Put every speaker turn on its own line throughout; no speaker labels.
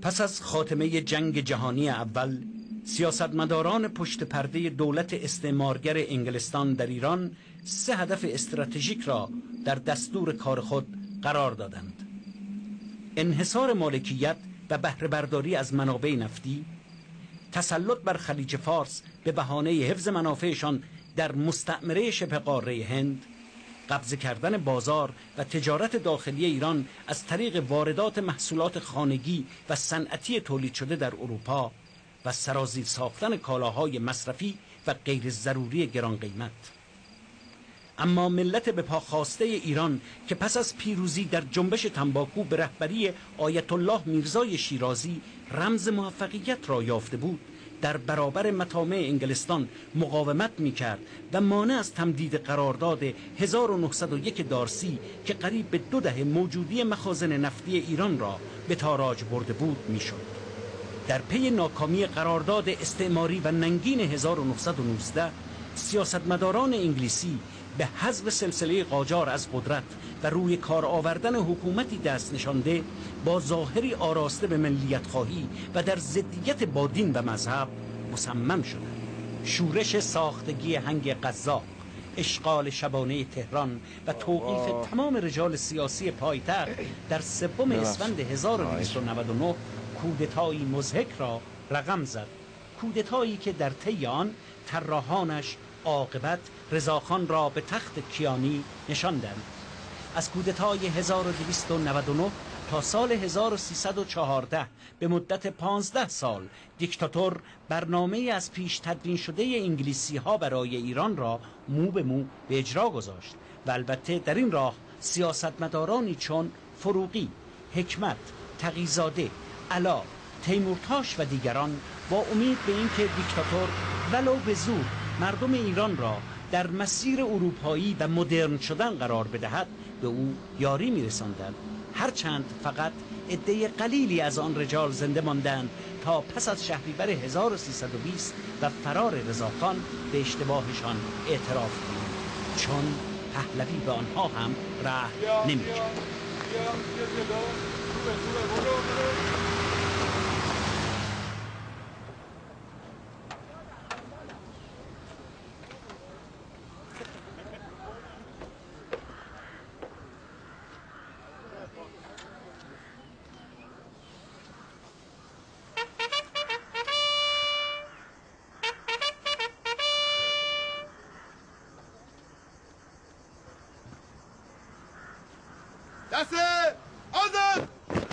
پس از خاتمه جنگ جهانی اول، سیاستمداران پشت پرده دولت استعمارگر انگلستان در ایران 3 هدف استراتژیک را در دستور کار خود قرار دادند: انحصار مالکیت و بهره برداری از منابع نفتی، تسلط بر خلیج فارس به بهانه حفظ منافعشان در مستعمره شبه قاره هند، قبضه کردن بازار و تجارت داخلی ایران از طریق واردات محصولات خانگی و صنعتی تولید شده در اروپا و سرازیر ساختن کالاهای مصرفی و غیر ضروری گران قیمت. اما ملت به پا خواسته ایران که پس از پیروزی در جنبش تنباکو به رهبری آیت الله میرزای شیرازی رمز موفقیت را یافته بود، در برابر مطامع انگلستان مقاومت می‌کرد و مانع از تمدید قرارداد 1901 دارسی که قریب به 2 دهه موجودی مخازن نفتی ایران را به تاراج برده بود می‌شد. در پی ناکامی قرارداد استعماری و ننگین 1919، سیاستمداران انگلیسی به حذف سلسله قاجار از قدرت و روی کار آوردن حکومتی دست نشانده با ظاهری آراسته به ملیت خواهی و در ضدیت با دین و مذهب مصمم شدند. شورش ساختگی هنگ قزاق، اشغال شبانه تهران و توقیف تمام رجال سیاسی پایتخت در 3 اسفند 1299 کودتایی مضحک را رقم زد. کودتایی که در طی آن طراحانش عاقبت رضاخان را به تخت کیانی نشاندند. از کودتای 1299 تا سال 1314 به مدت 15 سال دیکتاتور برنامه از پیش تدوین شده انگلیسی ها برای ایران را مو به مو به اجرا گذاشت و البته در این راه سیاستمدارانی چون فروغی، حکمت، تقی‌زاده، علا، تیمورتاش و دیگران با امید به اینکه دیکتاتور ولو به زور مردم ایران را در مسیر اروپایی و مدرن شدن قرار بدهد به او یاری می‌رساندند، هرچند فقط عده قلیلی از آن رجال زنده ماندند تا پس از شهریور 1320 و فرار رضاخان به اشتباهشان اعتراف کنند، چون پهلوی به آنها هم رحم نمی‌کرد.
دسته آزاد!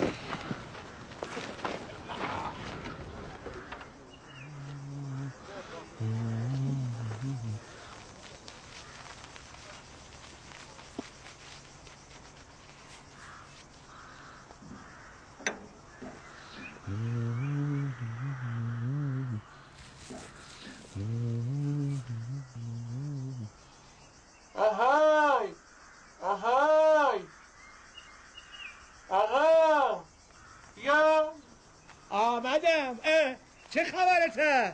آهای! آهای! آقا بیا
آمدم. چه خبرته؟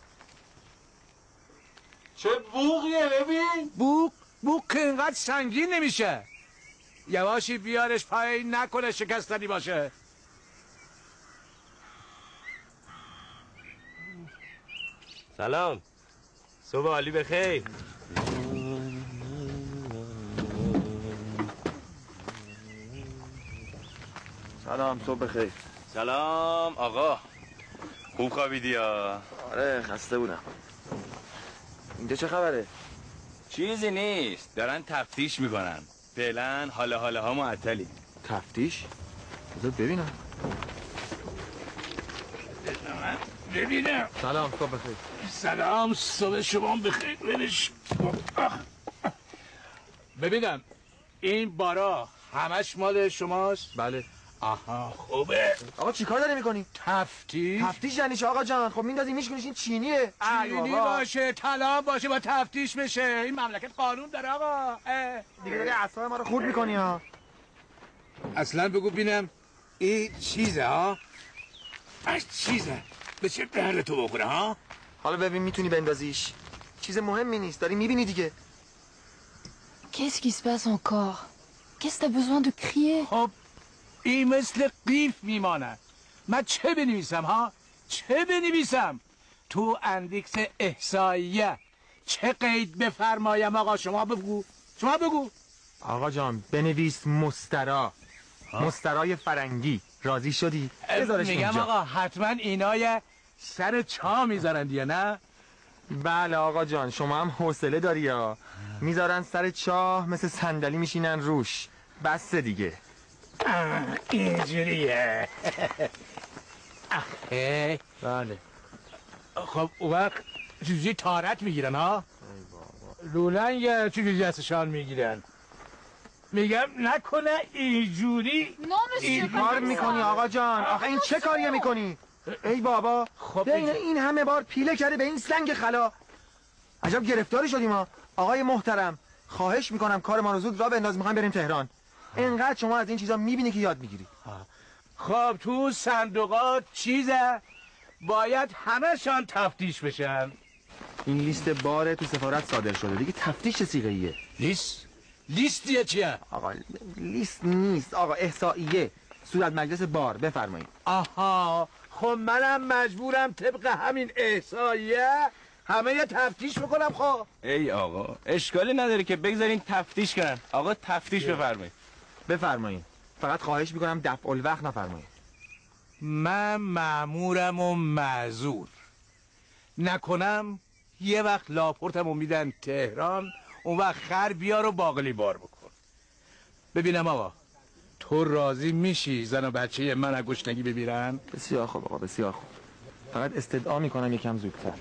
چه بوقیه ببین.
بوق که اینقدر سنگین نمیشه. یواشی بیارش پایین نکنه شکستنی باشه.
سلام، صبح عالی بخیر.
سلام، صبح بخیر.
سلام آقا، خوب خوابیدی یا؟
آره خسته بودم. اینجا چه خبره؟
چیزی نیست، دارن تفتیش میکنن. فعلا حاله ها معطلی.
تفتیش؟ بذار ببینم. سلام، صبح بخیر.
سلام، صبح شما بخیر. ببینم این بارا همش مال شماست؟
بله.
آها خوبه.
آقا چیکار داری میکنی؟
تفتیش
یعنی چه آقا جان؟ خب میندازی میشکنیش این چینیه.
چینی باشه، طلا باشه، با تفتیش بشه. این مملکت قانون داره آقا.
دیگه داری اعصاب ما رو خورد میکنی ها.
اصلا بگو بینم این چیزه ها؟ چیزه به چه درد تو بخوره ها؟
حالا ببین میتونی بندازیش. چیز مهمی نیست، داری میبینی دیگه.
Qu'est-ce qui se passe encore? Qu'est-ce que t'as besoin de crier?
خب این مثل قیف میماند. من چه بنویسم ها؟ چه بنویسم؟ تو اندیکس احصاییه چه قید بفرمایم آقا؟ شما بگو. شما بگو.
آقا جان بنویس مسترا. مسترای فرنگی. راضی شدی؟ بذارش
میگم
اینجا.
آقا حتما اینای سر چا میذارن دیگه نه؟
بله آقا جان شما هم حوصله داری یا میذارن سر چاه مثل صندلی میشینن روش. بس دیگه.
اینجوریه.
بله.
خب اون وقت چیزی تارت میگیرن ها؟ لولنگ چیزی دستشان میگیرن. میگم نکنه اینجوری
این کار میکنی آقا جان؟ آخه این چه کاریه میکنی؟ ای بابا
خب
این همه بار پیله کرده به این سنگ خلا. عجب گرفتاری شدیم ها. آقای محترم خواهش میکنم کار ما رو زود را بنداز، میخوایم بریم تهران. اینقدر شما از این چیزا میبینی که یاد میگیری.
خب تو صندوقات چیزه باید همه‌شان تفتیش بشن.
این لیست بار تو سفارت صادر شده دیگه، تفتیش چه صیغه ایه؟
لیستیه چیه؟
آقا لیست نیست آقا، احصائیه. صورت مجلس بار. بفرمایید.
آها خب منم مجبورم طبق همین احصاییه همه یه تفتیش بکنم. خب
ای آقا اشکالی نداره که بگذارین تفتیش کنن. آقا تفتیش بفرمایید.
بفرمایید. فقط خواهش میکنم دفع الوقت نفرمایید.
من مأمورم و معذور نکنم یه وقت لاپورتمو میدن تهران، اون وقت خر بیار و باقلی بار بکن. ببینم آقا تو راضی میشی زن و بچه من از گشنگی بمیرن؟
بسیار خوب آقا بسیار خوب. فقط استدعا میکنم یکم زودتر.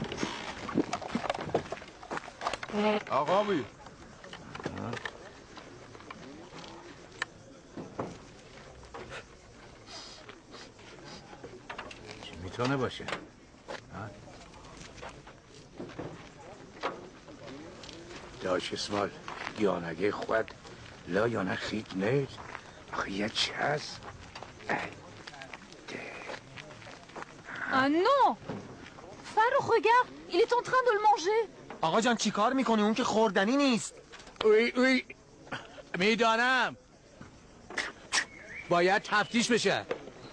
آقا بی چی میتونه باشه؟ داش اسمال یانگه خود لا یانه خیت نیست. آخه یه چه هست؟
Ah non Farouk, regarde, il est en train de le manger.
آقا جان چی کار میکنی؟ اون که خوردنی نیست.
اوی میدانم باید تفتیش بشه.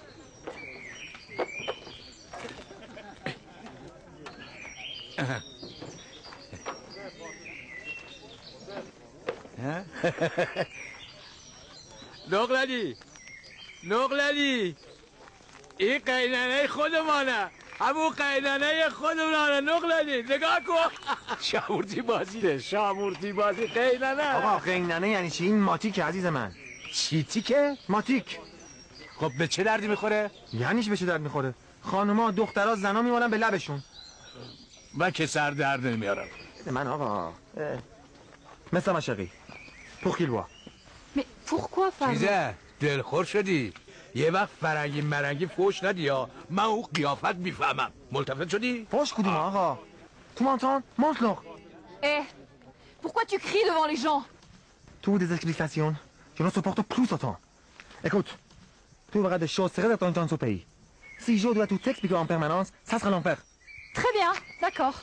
نقللی این قیننه خودمانه، همون قیننه خودمانه. نقللی نگاه کن. شامورتی بازی قیننه.
آقا قیننه یعنی چی؟ این ماتیکه عزیز من.
چی تیکه؟
ماتیک.
خب به چه دردی میخوره؟
یعنی چی به چه درد میخوره؟ خانوما دخترها زنا میمونن به لبشون.
من که سر درد نمیارم.
من آقا مثل مشقی پوخیلوا.
Mais pourquoi, Farouk?
چیزه دلخور شدی؟ یه وقت فرنگی مرنگی فوش ندی یا من اون قیافت میفهمم. ملتفت شدی؟
فوش کدوم آقا؟ تو m'entends؟ montre-leur.
Eh, pourquoi tu cries devant les gens?
Tu veux des explications? Je ne supporte plus ce temps. Écoute, tu verras des choses très étonnantes dans ce pays. Si je dois tout expliquer en permanence, ça sera l'enfer.
Très bien, d'accord.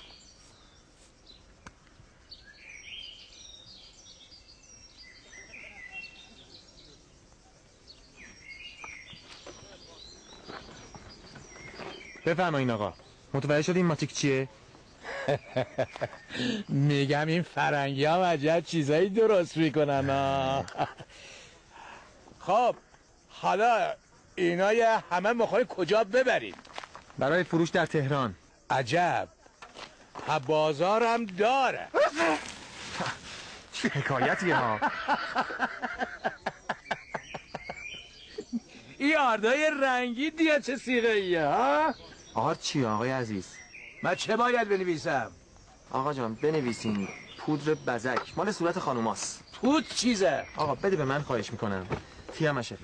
بفرمایین آقا. متوجه شدین ماتیک چیه؟
میگم این فرنگی هم عجب چیزایی درست میکنن. خب حالا اینا همه میخواین کجا ببرید؟
برای فروش در تهران.
عجب بازارم داره.
چه حکایتیه ها.
این آردای رنگی دیگه چه سیغه ایه ها؟
آرد چیه آقای عزیز؟
من چه باید بنویسم؟
آقا جان بنویسین پودر بزک مال صورت خانوماست.
پود چیزه؟
آقا بده به من خواهش میکنم. تیمشه.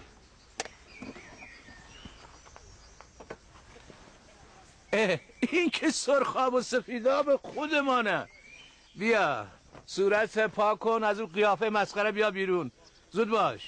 این که سرخاب و سفیداب خودمانه. بیا صورت پاک کن، از اون قیافه مسخره بیا بیرون. زود باش.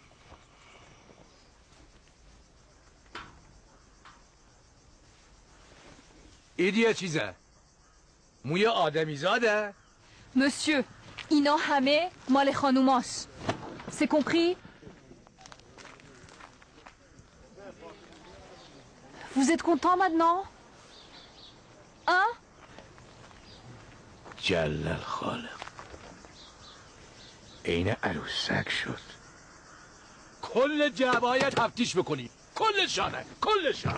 ایدیه چیزه؟ موی آدمی زاده؟
Monsieur, اینا همه مال خانوماست. C'est compris? Vous êtes content maintenant? Hein?
جلل خالق عین عروسک شد. کل جعبه‌های تفتیش بکنی، کلشانه، کلشان.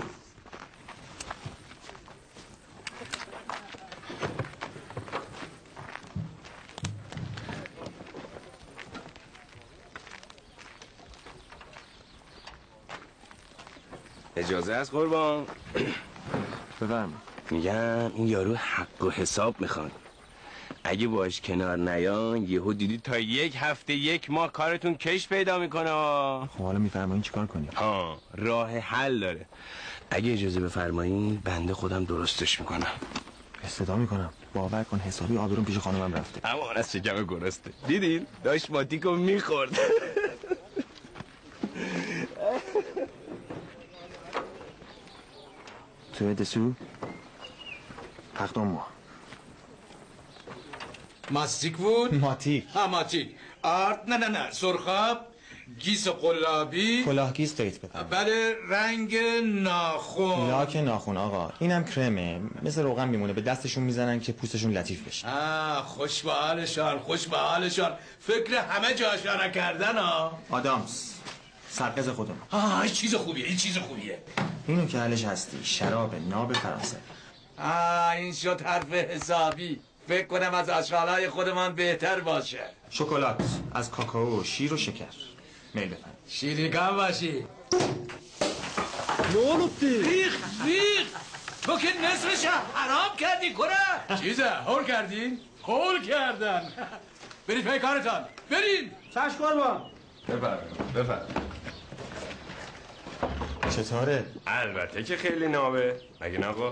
اجازه است قربان؟
بفرمایید.
میگم این یارو حق و حساب میخوان. اگه باش کنار نیان یهو دیدی تا 1 هفته 1 ماه کارتون کش پیدا میکنه.
خب حالا میفرمایین چیکار کنیم؟
راه حل داره. اگه اجازه بفرمایید بنده خودم درستش میکنم.
صدا میکنم. باور کن حسابی آبرون پیش خانمم رفته.
اما از شکم گرسته. دیدین؟ داشت ماتیکو میخورد.
Tu es dessous? Pardon-moi.
ماستیک بود؟
ماتیک.
ماتیک. آرد نه سرخاب، گیس قلابی،
کلاهگیس دارید بده.
بله رنگ ناخون.
لاک ناخون آقا. اینم کرمه. مثل روغن میمونه. به دستشون میزنن که پوستشون لطیف بشه.
خوش به حالشان، خوش به حالشان. فکر همه جاشان کردن ها.
آدامس. سرقز خودم.
این چیز خوبیه، این چیز خوبیه.
اینو که حلش هستی. شراب ناب فرانسه.
این شد حرف حسابی. فکر کنم از آشغالای خودمان بهتر باشه.
شکلات از کاکائو، شیر و شکر. میل بفرم.
شیریکان باشی.
نولفتی.
ریخ تو که نصفش حرام کردی کنه. چیزه هول کردین؟ هول کردن. برید پی کارتان، برید.
چشم قربان.
بفرمایید.
چطوره؟
البته که خیلی نابه. مگه نه آقا؟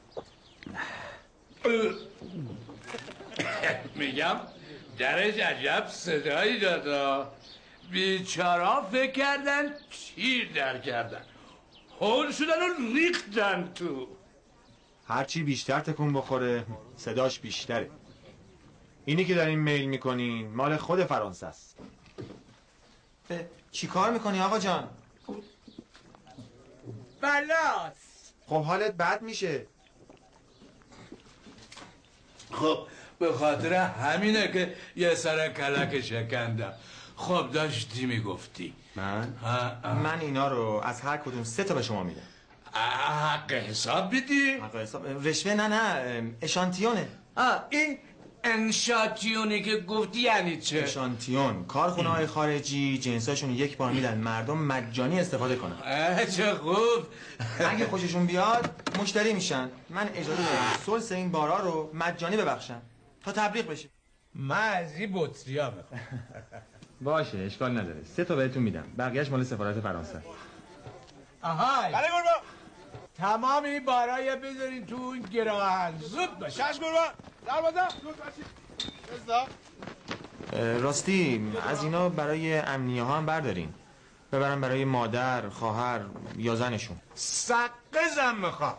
میگم درش عجب صدایی دادا. بیچارا فکر کردن چیر در کردن، هول شدن و ریختن تو.
هرچی بیشتر تکون بخوره صداش بیشتره. اینی که دارین میل میکنین مال خود فرانسه است. چی کار میکنی آقا جان؟
بلاس.
خب حالت بد میشه.
خب به خاطر همینه که یه سر کلک شکندم. خب داشتی میگفتی.
من اینا رو از هر کدوم 3 تا به شما میدم.
حق حساب بدی؟
حق حساب؟ رشوه نه اشانتیونه.
این انشاتیونی که گفتی یعنی چه؟
اشانتیون کارخونه های خارجی جنساشون 1 بار میدن مردم مجانی استفاده کنن.
چه خوب.
اگه خوششون بیاد مشتری میشن. من اجازه دارم سلس این بارا رو مجانی ببخشم تا تبلیغ بشه.
من از این بطریا میخوام.
باشه اشکال نداره. 3 تا بهتون میدم. بقیهش مال سفارت فرانسه.
آهای بله قربان. تمام این بارای بذارین تو اون گراهن. زود باشه.
چشم قربان. در بازم.
راستی از اینا برای امنیه ها هم بردارین. ببرن برای مادر، خواهر یا زنشون.
سقزم میخوام.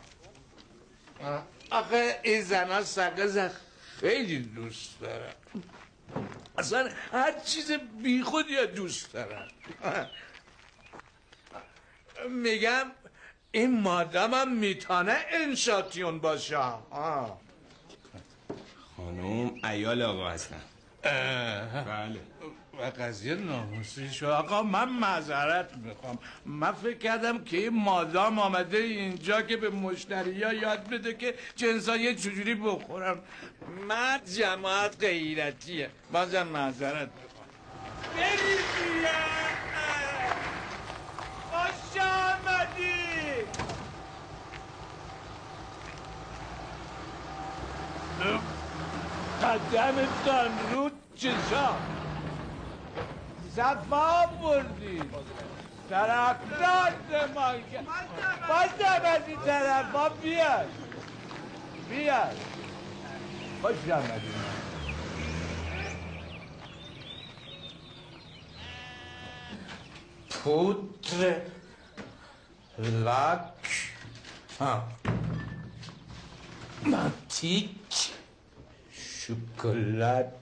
آخه این زنها سقز خیلی دوست دارن. اصلا هر چیز بی خود یا دوست دارن. میگم این مادامم میتونه انشاتیون باشه.
خانم عیال آقا هستن.
بله. و قضیه ناموسی شو. آقا من معذرت میخوام. من فکر کردم که این مادام آمده اینجا که به مشتریا یاد بده که جنسایی چجوری بخورم. مرد جماعت غیرتیه. بازم معذرت میخوام. برید بیا. خوش آمدی. قدمتان رو چشا صفا بردی طرفدار ما که بازم از این طرف ها بیاد خوش آمدی. پودر لاک ماتیک شکلات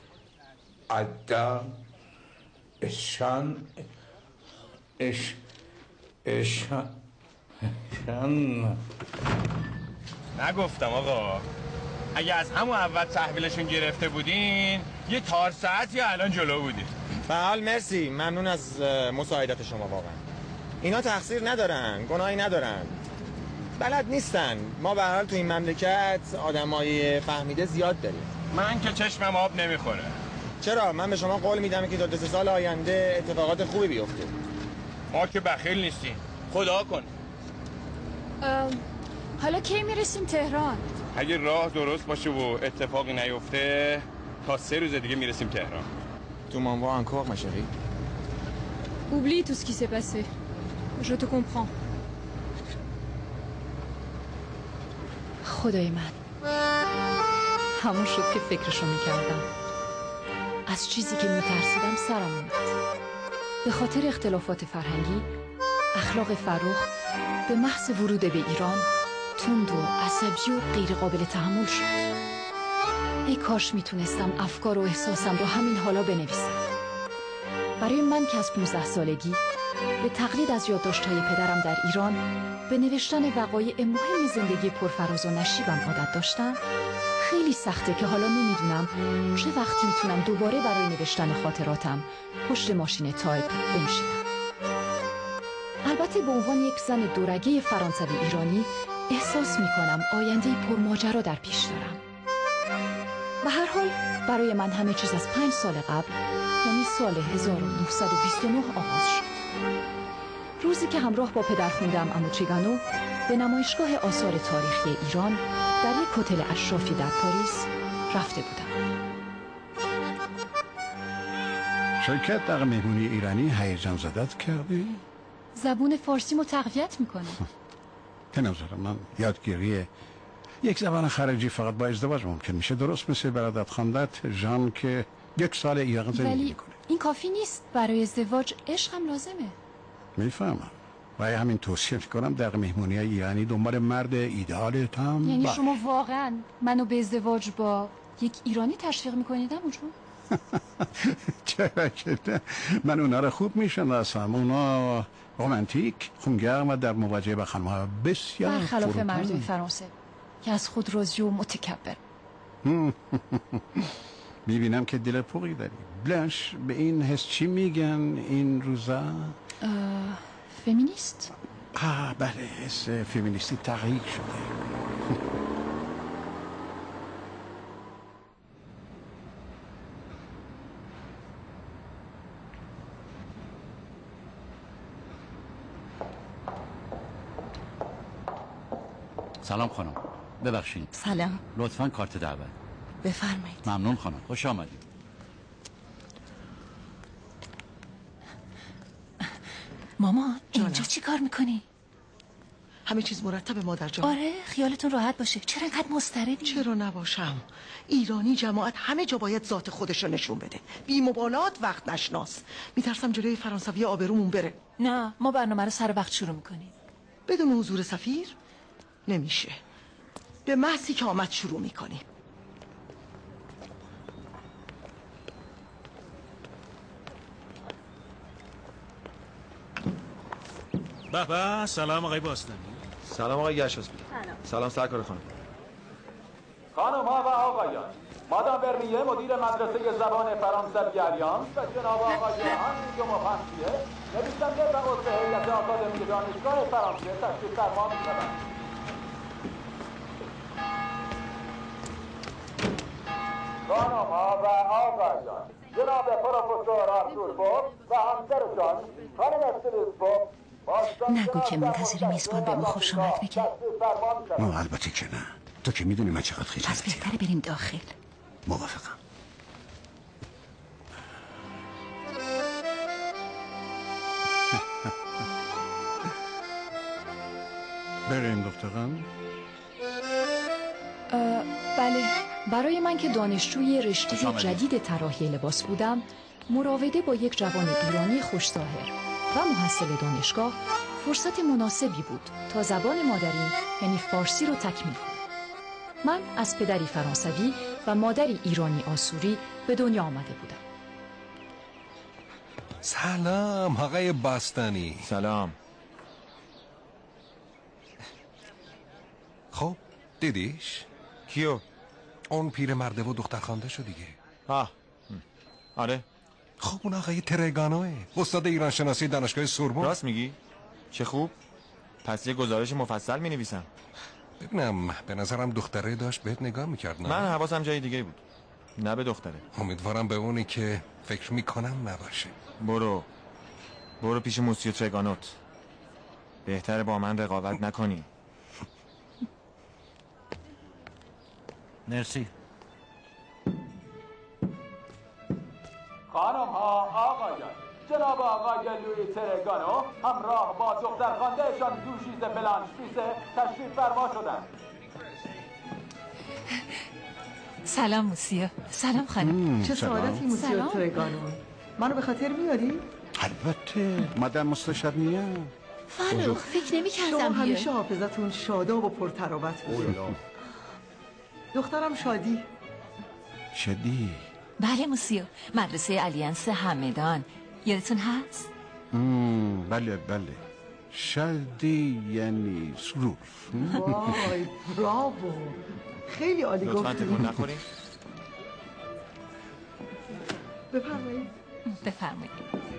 آدام اشان
نگفتم آقا اگه از همون اول تحویلشون گرفته بودین یه تار ساعت یا الان جلو بودین.
به حال مرسی، ممنون از مساعدت شما. واقعا اینا تقصیر ندارن، گناهی ندارن، بلد نیستن. ما به هر حال تو این مملکت آدمای فهمیده زیاد داریم.
من که چشمم آب نمیخوره.
چرا؟ من به شما قول میدم که تا 2 سال آینده اتفاقات خوبی بیفته.
ما که بخیل نیستیم، خدا کن.
حالا کی میرسیم تهران؟
اگه راه درست باشه و اتفاقی نیفته تا 3 روز دیگه میرسیم تهران.
تو m'envoies encore ma chérie.
Oublie tout ce qui s'est passé. Je te comprends.
خدای من، همون شد که فکرشو میکردم. از چیزی که میترسیدم سرم اومد. به خاطر اختلافات فرهنگی، اخلاق فروخ به محض ورود به ایران تند و عصبی و غیر قابل تحمل شد. ای کاش میتونستم افکار و احساسم رو همین حالا بنویسم. برای من که از 15 سالگی به تقلید از یادداشت‌های پدرم در ایران به نوشتن وقایع مهم زندگی پرفراز و نشیبم عادت داشتم، خیلی سخته که حالا نمیدونم چه وقتی میتونم دوباره برای نوشتن خاطراتم پشت ماشین تایپ بنشینم. البته به عنوان یک زن دورگه فرانسوی ایرانی احساس میکنم آینده پرماجرا در پیش دارم. به هر حال برای من همه چیز از 5 سال قبل، یعنی سال 1929 آغاز شد. روزی که همراه با پدر خوندم اموچیگانو به نمایشگاه آثار تاریخی ایران در یک هتل اشرافی در پاریس رفته بودم.
شرکت در مهمونی ایرانی هیجان زدت کردی؟
زبون فارسیمو تقویت میکنه.
به نظر من یادگیری یک زبان خارجی فقط با ازدواج ممکن میشه. درست مثل برادت خواندت ژان که 1 سال ایران زندگی میکنه.
این کافی نیست، برای ازدواج عشقم لازمه.
میفهمم. برای همین توصیه میکنم در مهمونی ایرانی دنبال مرد ایدئالت هم
یعنی شما واقعا منو به ازدواج با یک ایرانی تشویق میکنید عموجون؟
چرا که نه؟ من اونا رو خوب میشناسم. اونا رومانتیک، خونگرم و در مواجهه با خانم‌ها بسیار
برخلاف
فروتن.
مردم فرانسه که از خود راضی و متکبر.
میبینم که دل پوری داری. بلانش، به این حس چی میگن این روزا؟
فمینیست؟
بله، حس فمینیستی تغییر شده.
سلام خانم، ببخشید.
سلام.
لطفاً کارت دعوت.
بفرمایید.
ممنون خانم، خوش آمدید.
مامان اینجا چی کار میکنی؟
همه چیز مرتبه مادر جان.
آره، خیالتون راحت باشه. چرا انقدر مضطربی؟
چرا نباشم؟ ایرانی جماعت همه جا باید ذات خودش رو نشون بده، بی مبالات، وقت نشناس. میترسم جلوی فرانسوی آبرومون بره.
نه، ما برنامه رو سر وقت شروع میکنیم.
بدون حضور سفیر نمیشه. به محضی که آمد شروع میکنیم.
به سلام آقای باستانی.
سلام آقای گشاسپی. سلام سرکار خانم.
خانم‌ها و آقایان، مادام برمیه مدیر مدرسه زبان فرانسوی الیانس و جناب آقای آنیگو مفنسیه نویسنده و عضو هیئت آکادمی دانشگاه فرانسه تشریف فرما می‌شوند. خانم‌ها و آقایان، جناب پروفسور آرتور بوب و همسرشان خانم استلیس بوب
نگو که منتظر میزبان به ما خوش آمد بگه.
البته که نه. تو که میدونی من چقدر خیلی
پس بهتره بریم داخل.
موافقم. بریم دخترم.
بله، برای من که دانشجوی رشته جدید طراحی لباس بودم، مراوده با یک جوان ایرانی خوش‌ظاهر و محصل دانشگاه فرصت مناسبی بود تا زبان مادری یعنی فارسی رو تکمیل کنم. من از پدری فرانسوی و مادری ایرانی آسوری به دنیا آمده بودم.
سلام آقای باستانی.
سلام.
دیدیش؟
کیو؟
اون پیر مرده و دختر خانده شو دیگه.
آره.
خب اون آقای ترگانوه، استاد ایران شناسی دانشگاه سوربن.
راست میگی؟ چه خوب. پس یه گزارش مفصل می‌نویسم.
ببینم، به نظرم دختره داشت بهت نگاه میکرد. نه،
من حواسم جای دیگه بود، نه به دختره.
امیدوارم به اونی که فکر میکنم نباشه.
برو پیش موسیو ترگانوت. بهتره با من رقابت نکنی.
مرسی.
خانم ها، آقایان، جناب آقای لویی ترگانو همراه با دختر خاندهشان دوشیزه بلانشفیسه تشریف فرما شدند.
سلام موسیو. سلام خانم.
چه سعادتی موسیو ترگانو. منو به خاطر میاری؟
البته مادام مستشارنیا.
فرخ فکر نمی کردم
شما همیشه حافظتون شاداب و پرتراوت بود. دخترم شادی.
بله موسیو، مدرسه الیانس همدان یادتون هست؟
بله شادی یعنی سرور.
وای براو، خیلی عالی گفتی.
لطفاً تکون نخورین.
بفرمایید.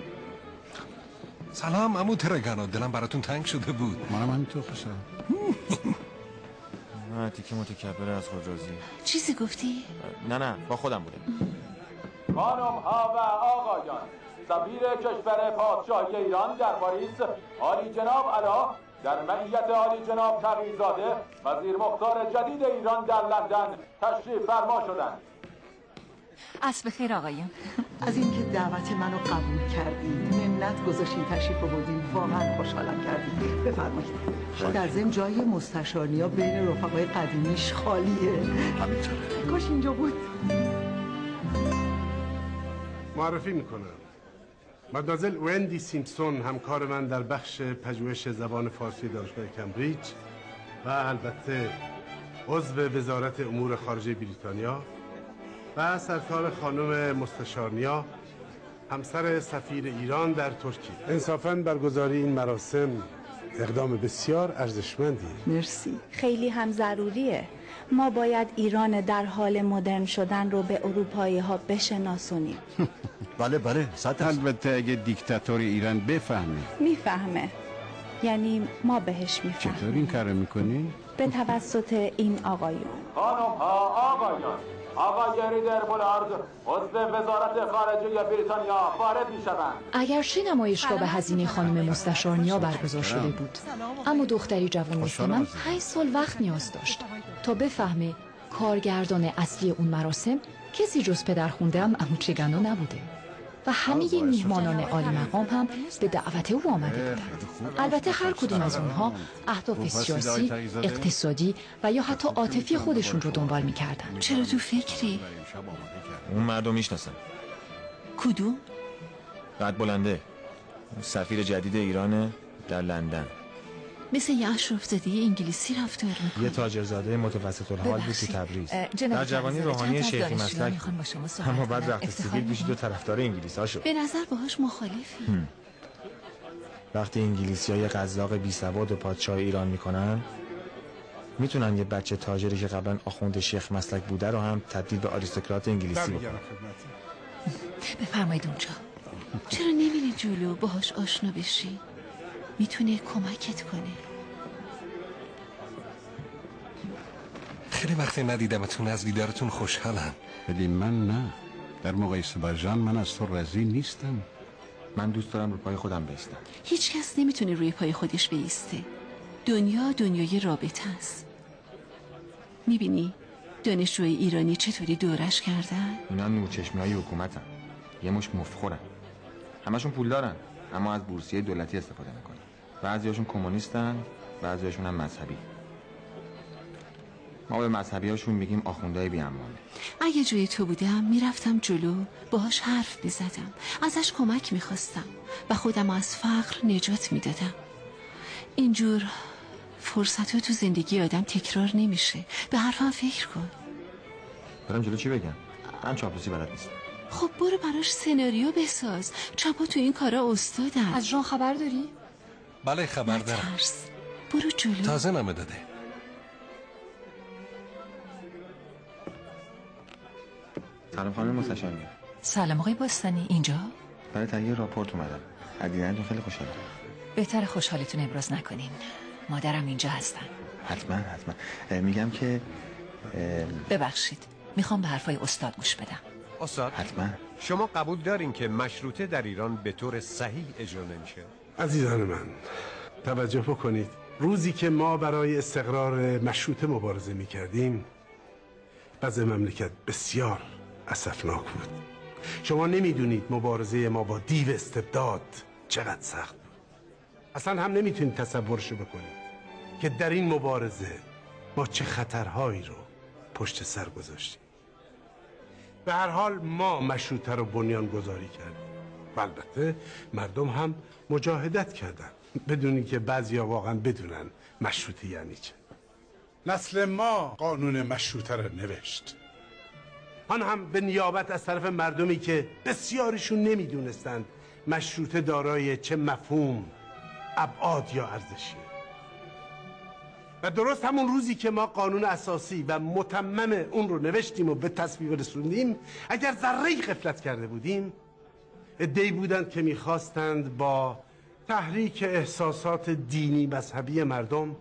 سلام عمو ترگانو، دلم براتون تنگ شده بود.
منم همینطور خواستم.
تیکه متکبره از خود راضی.
چیزی گفتی؟
نه با خودم بوده.
خانم ها و آقایان، سفیر کشور پادشاهی ایران در پاریس عالی جناب علا در معیت عالی جناب تقی‌زاده وزیر مختار جدید ایران در لندن تشریف فرما شدند.
عصر بخیر آقایون.
از اینکه دعوت منو قبول کردید، منت گذاشتین تشریف آوردین، واقعا خوشحالم کردید. بفرمایید. در ضمن جای مستشارنیا بین رفقای قدیمیش خالیه.
همینطوره.
کاش اینجا بود.
معرفی میکنم، مادمازل وندی سیمپسون، همکار من در بخش پژوهش زبان فارسی دانشگاه کمبریج و البته عضو وزارت امور خارجه بریتانیا، و سرکار خانم مستشارنیا، همسر سفیر ایران در ترکیه. انصافاً برگزاری این مراسم اقدام بسیار ارزشمندیه.
مرسی.
خیلی هم ضروریه. ما باید ایران در حال مدرن شدن رو به اروپایی ها بشناسونیم.
بله البته اگه دیکتاتور ایران بفهمه.
میفهمه، یعنی ما بهش میفهمیم.
چطور این کارو میکنی؟
به توسط این آقایون.
خانم ها، آقایان، آقای ریدر بولارد عضو وزارت خارجه بریتانیا وارد میشوند.
اگرچه نمایشگاه به هزینه خانم مستشارنیا برگزار شده بود، اما دختری جوان مثل من 5 سال وقت نیاز داشت تا بفهمه کارگردان اصلی اون مراسم کسی جز پدرخونده‌ام عمو ترگانو نبوده و همه میهمانان عالی مقام هم به دعوت او آمده بودند. البته هر کدوم از اونها اهداف سیاسی، اقتصادی و یا حتی عاطفی خودشون رو دنبال میکردن.
چرا تو فکری؟
اون مردم میشناسم.
کدوم؟
قد بلنده، سفیر جدید ایرانه در لندن.
مثل یه اشراف‌زاده انگلیسی رفتار میکنه.
یه تاجرزاده متوسط الحال بود تو تبریز. در جوانی روحانی شیخی مسلک، اما بعد رفت سیبیل بشید و طرفدار انگلیس‌ها شد.
به نظر باهاش مخالفی.
وقتی انگلیسی‌ها یه قزاق بی‌سواد و پادشاه ایران میکنن، میتونن یه بچه تاجری که قبلا آخوند شیخ مسلک بوده رو هم تبدیل به آریستوکرات انگلیسی بکنن.
بفرمایید اونجا. چرا نمیری جلو باهاش آشنا بشی؟ میتونه کمکت کنه.
خیلی وقتی ندیدمتون، از دیدارتون خوشحالم.
ولی من نه. در مقایسه با جان من از تو راضی نیستم.
من دوست دارم رو پای خودم بایستم.
هیچ کس نمیتونه روی پای خودش بیسته. دنیا دنیای رابطه است. میبینی دانشجوی ایرانی چطوری دورش کردن؟
اینا نورچشمی‌های حکومتن، یه مش مفتخورن، همشون پول دارن اما از بورسیه دولتی استفاده میکنن. بعضیاشون کمونیستن، بعضیاشون هم مذهبی. ما به مذهبیاشون میگیم آخوندهای بی‌اموال.
اگه جای تو بودم میرفتم جلو، باهاش حرف میزدم، ازش کمک میخواستم و خودم از فقر نجات میدادم. اینجور فرصتها تو زندگی آدم تکرار نمیشه. به حرفم فکر کن.
برم جلو چی بگم؟ من چاپلوسی بلد نیستم.
خب برو براش سناریو بساز. چپا تو این کارا استادن.
از جان خبر داری؟
بله خبر دارم.
ترس. برو جلو.
تازه نامه داده.
سلام خانم مستشاری.
سلام آقای باستانی. اینجا؟
برای تهیه راپورت اومدم. از دیدنتون خیلی خوشحالم.
بهتر خوشحالتون ابراز نکنین. مادرم اینجا هستن.
حتما. میگم که
ببخشید، میخوام به حرفای استاد گوش بدم.
استاد
حتما.
شما قبول دارین که مشروطه در ایران به طور صحیح اجرا نمیشه؟
عزیزان من توجه بکنید، روزی که ما برای استقرار مشروطه مبارزه میکردیم وضع مملکت بسیار اسفناک بود. شما نمیدونید مبارزه ما با دیو استبداد چقدر سخت بود. اصلا هم نمیتونید تصورشو بکنید که در این مبارزه ما چه خطرهایی رو پشت سر گذاشتیم. به هر حال ما مشروطه رو بنیان گذاری کردیم و البته مردم هم مجاهدت کردن بدونی که بعضیا واقعا بدونن مشروطه یعنی چه. نسل ما قانون مشروطه رو نوشت، آن هم به نیابت از طرف مردمی که بسیاریشون نمیدونستند مشروطه دارای چه مفهوم، ابعاد یا ارزشیه. و درست همون روزی که ما قانون اساسی و متمم اون رو نوشتیم و به تصویب رسوندیم، اگر ذره‌ای غفلت کرده بودیم، عده‌ای بودند که میخواستند با تحریک احساسات دینی مذهبی مردم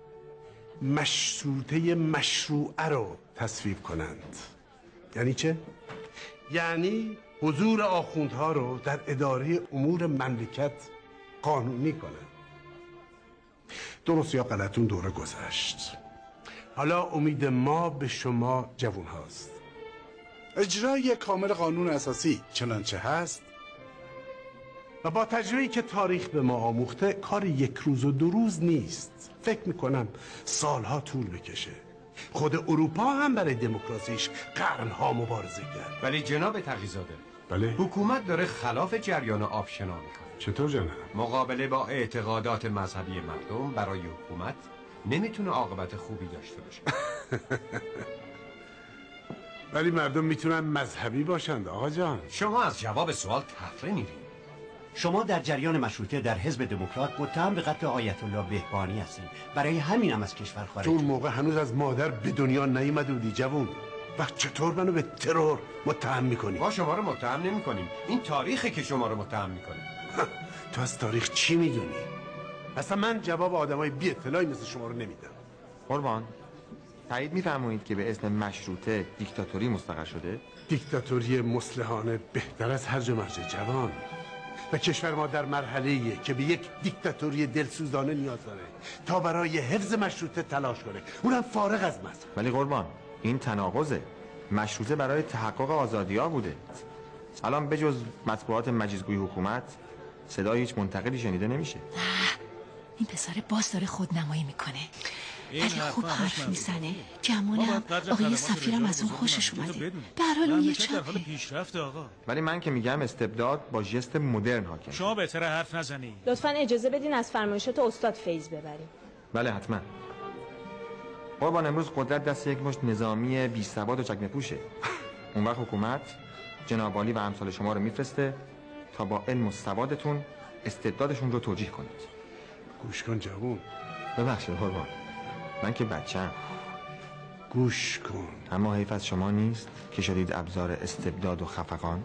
مشروطه مشروعه رو تصویب کنند. یعنی چه؟ یعنی حضور آخوندها رو در اداره امور مملکت قانونی کنند. درست یا غلط اون دوره گذشت. حالا امید ما به شما جوان هاست. اجرای کامل قانون اساسی چنانچه هست و با تجربه‌ای که تاریخ به ما آموخته کار یک روز و 2 روز نیست. فکر میکنم سالها طول بکشه. خود اروپا هم برای دموکراسیش قرنها مبارزه کرد.
ولی جناب تقی‌زاده،
بله؟
حکومت داره خلاف جریان آب شنا میکنه.
چطور جناب؟
مقابله با اعتقادات مذهبی مردم برای حکومت نمیتونه عاقبت خوبی داشته باشه.
ولی مردم میتونن مذهبی باشند آقا جان.
شما از جواب سوال تفره میرین.
شما در جریان مشروطه در حزب دموکرات متهم به قتل آیت الله بهبانی هستین. برای همین هم از کشور خارج.
اون موقع هنوز از مادر به دنیا نیامده بودی جوون. وقت چطور منو به ترور متهم میکنی؟
ما شما رو متهم نمیکنیم. این تاریخی که شما رو متهم میکنه.
تو از تاریخ چی میدونی؟ اصلا من جواب آدمای بی اطلاعی مثل شما رو نمیدم.
قربان، تایید میفرمایید که به اسم مشروطه دیکتاتوری مستقر شده؟
دیکتاتوری مصلحانه بهتر از هرج و مرج جوان. و کشور ما در مرحله‌ایه که به یک دیکتاتوری دلسوزانه نیاز داره تا برای حفظ مشروطه تلاش کنه، اونم فارغ از مذهب.
ولی قربان، این تناقضه. مشروطه برای تحقق آزادی‌ها بوده. الان بجز مطبوعات مجیزگوی حکومت صدای هیچ منتقدی شنیده نمیشه.
این پسر باز داره خودنمایی میکنه. ولی خوب حرف میزنه. جمعونم آقای سفیرم از اون خوشش اومده. به هر حال اون یه چپه.
پیشرفت آقا.
ولی من که میگم استبداد با ژست مدرن حاکم.
شما بهتر حرف نزنی.
لطفاً اجازه بدین از فرمایشات استاد فیض ببریم.
بله حتما. قربان، امروز قدرت دست یک مشت نظامی بی سواد و چکمه پوشه. اون وقت حکومت جناب عالی و امثال شما رو میفرسته تا با علم و سوادتون استبدادشون رو توجیه کنید.
گوش کن جوون.
ببخشید قربان، من که بچه‌ام.
گوش کن.
اما حیف از شما نیست که شدید ابزار استبداد و خفقان.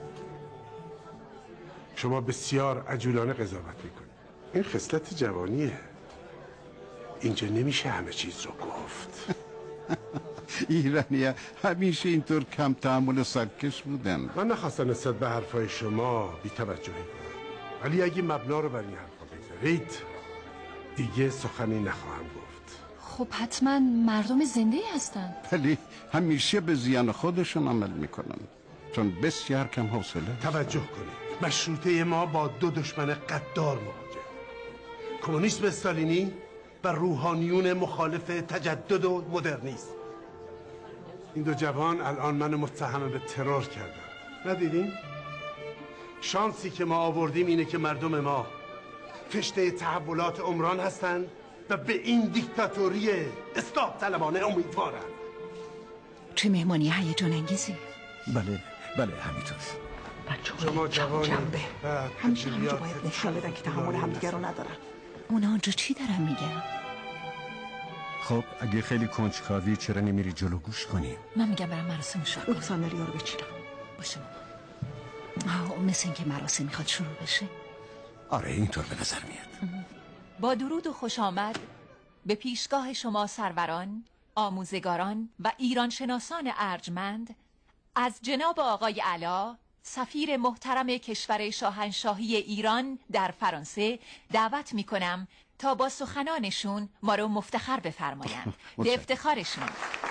شما بسیار عجولانه قضاوت میکنید. این خصلت جوانیه. اینجا نمیشه همه چیز رو گفت.
ایرانی‌ها همیشه اینطور کم تحمل و سرکش بودن.
من نخواستم نسبت به حرفای شما بی توجهی کنم، ولی اگه مبنا رو بر این حرفا بگذارید دیگه سخنی نخواهم گفت.
خب حتما مردم زنده هستن.
ولی همیشه به زیان خودشون عمل میکنن، چون بسیار کم حوصله.
توجه کنید، مشروطه ما با 2 دشمن قدار مواجه، کمونیسم استالینی و روحانیون مخالف تجدد و مدرنیسم. این 2 جوان الان منو متهم به ترور کردن. ندیدین؟ شانسی که ما آوردیم اینه که مردم ما کشته تحولات عمران هستند و به این دیکتاتوری اصلاح طلبانه امیدوارن.
چه مهمانی هیجان انگیزی.
بله همینطور.
شما جوانی همیشه همینجا باید نشان بدن که تحمل همدیگه رو ندارن.
اونا آنجا چی دارن میگن؟
خب اگه خیلی کنجکاوی چرا نمیری جلو گوش کنی؟
من میگم برم مراسم شروع کنم.
اون صندلی رو بچینم.
باشه ماما. مثل اینکه مراسم میخواد شروع بشه.
آره اینطور به نظر میاد.
با درود و خوش آمد به پیشگاه شما سروران، آموزگاران و ایرانشناسان ارجمند، از جناب آقای علا سفیر محترم کشور شاهنشاهی ایران در فرانسه دعوت می کنم تا با سخنانشون ما رو مفتخر بفرمایند. به افتخارشون.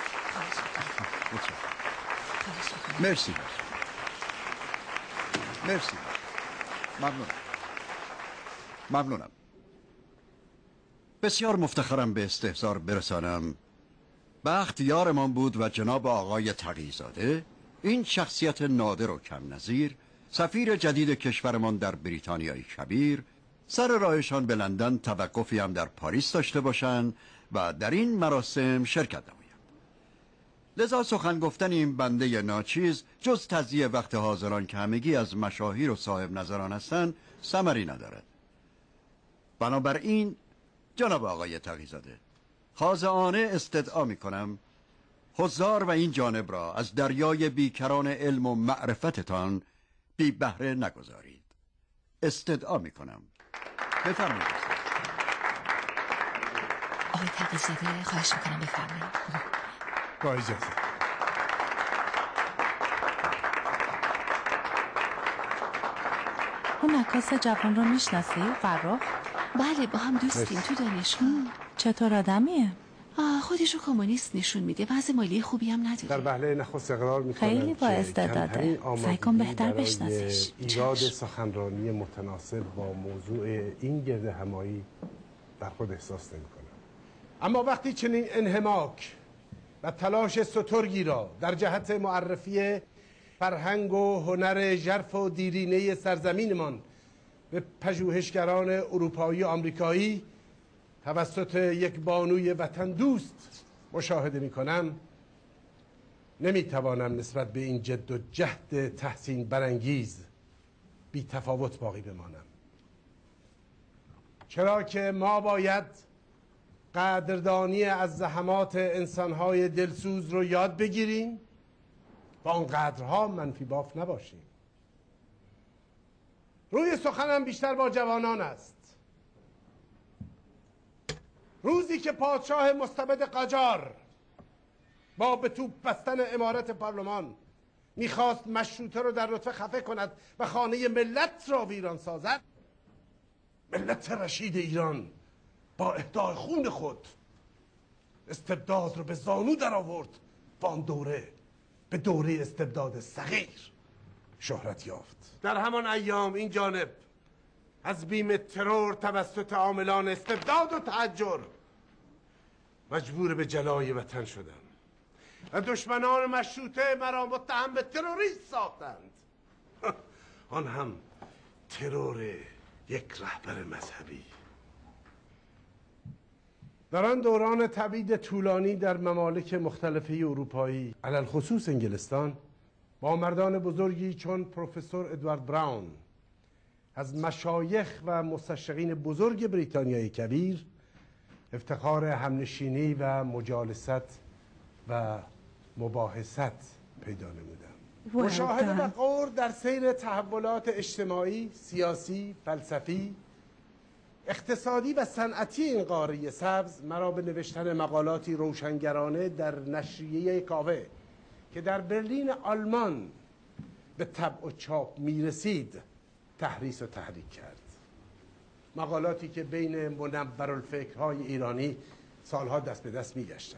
مرسی. ممنونم. بسیار مفتخرم به استحضار برسانم بخت یارمان بود و جناب آقای تقی‌زاده، این شخصیت نادر و کم نظیر، سفیر جدید کشورمان در بریتانیای کبیر، سر راهشان به لندن توقفی هم در پاریس داشته باشند و در این مراسم شرکت نمایند. لذا سخن گفتن این بنده ناچیز جز تضییع وقت حاضران که همگی از مشاهیر و صاحب نظران هستند ثمری ندارد. بنابراین جناب آقای تقی‌زاده، خاضعانه استدعا می کنم حضار و این جانب را از دریای بیکران علم و معرفتتان بی بهره نگذارید. استدعا می کنم. بفرمایید.
آقای تقی‌زاده خواهش میکنم بفرمایید.
با اجازه.
اون عکاس جوان رو میشناسی فرخ؟
بله با هم دوستیم تو دانشگاه.
چطور آدمیه؟
خودشو کمونیست نشون میده. وضع مالی خوبی هم نداره.
در بهله نخست اقرار میکنم
خیلی با استعداده. سعی کن بهتر بشناسیش.
ایراد سخنرانی متناسب با موضوع این گرد همایی در خود احساس نمیکنم. اما وقتی چنین انهماک و تلاش سترگی را در جهت معرفی فرهنگ و هنر ژرف و دیرینه سرزمینمان به پژوهشگران اروپایی و آمریکایی توسط یک بانوی وطن دوست مشاهده می کنم، نمی توانم نسبت به این جد و جهد تحسین برانگیز بی تفاوت باقی بمانم. چرا که ما باید قدردانی از زحمات انسانهای دلسوز رو یاد بگیریم و آنقدرها منفی باف نباشیم. روی سخنم بیشتر با جوانان است. روزی که پادشاه مستبد قاجار با به توپ بستن امارت پارلمان میخواست مشروطه رو در رتبه خفه کند و خانه ملت را ویران سازد، ملت رشید ایران با اهدای خون خود استبداد رو به زانو در آورد و آن دوره به دوره استبداد صغیر شهرت یافت. در همان ایام این جانب از بیم ترور توسط عاملان استبداد و تحجر مجبور به جلای وطن شدم و دشمنان مشروطه مرا متهم به تروریست ساختند. آن هم ترور یک رهبر مذهبی. در آن دوران تبعید طولانی در ممالک مختلفه اروپایی، علل خصوص انگلستان، با مردان بزرگی چون پروفسور ادوارد براون از مشایخ و مستشرقین بزرگ بریتانیای کبیر افتخار همنشینی و مجالست و مباحثت پیدا نمودم. مشاهده و غور در سیر تحولات اجتماعی، سیاسی، فلسفی، اقتصادی و صنعتی این قاره سبز مرا به نوشتن مقالاتی روشنگرانه در نشریه کاوه که در برلین آلمان به طبع و چاپ میرسید تحریص و تحریک کرد. مقالاتی که بین منورالفکرهای ایرانی سالها دست به دست میگشتند.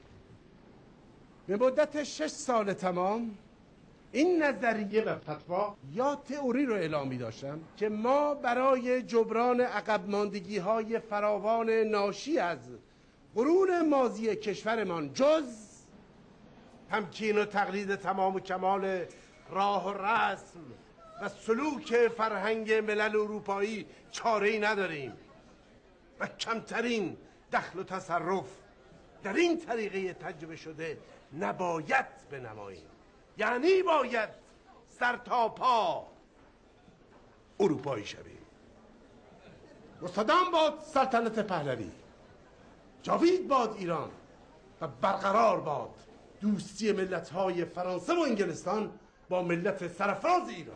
به مدت 6 سال تمام این نظریه و فتوا یا تئوری رو اعلام می داشتم که ما برای جبران عقب ماندگی های فراوان ناشی از قرون ماضی کشورمان جز تمکین و تقلید تمام و کمال راه و رسم و سلوک فرهنگ ملل اروپایی چاره‌ای نداریم و کمترین دخل و تصرف در این طریقه تجربه شده نباید بنماییم. یعنی باید سر تا پا اروپایی شویم. مستدام باد سلطنت پهلوی، جاوید باد ایران و برقرار باد دوستی ملت‌های فرانسه و انگلستان با ملت سرفراز ایران.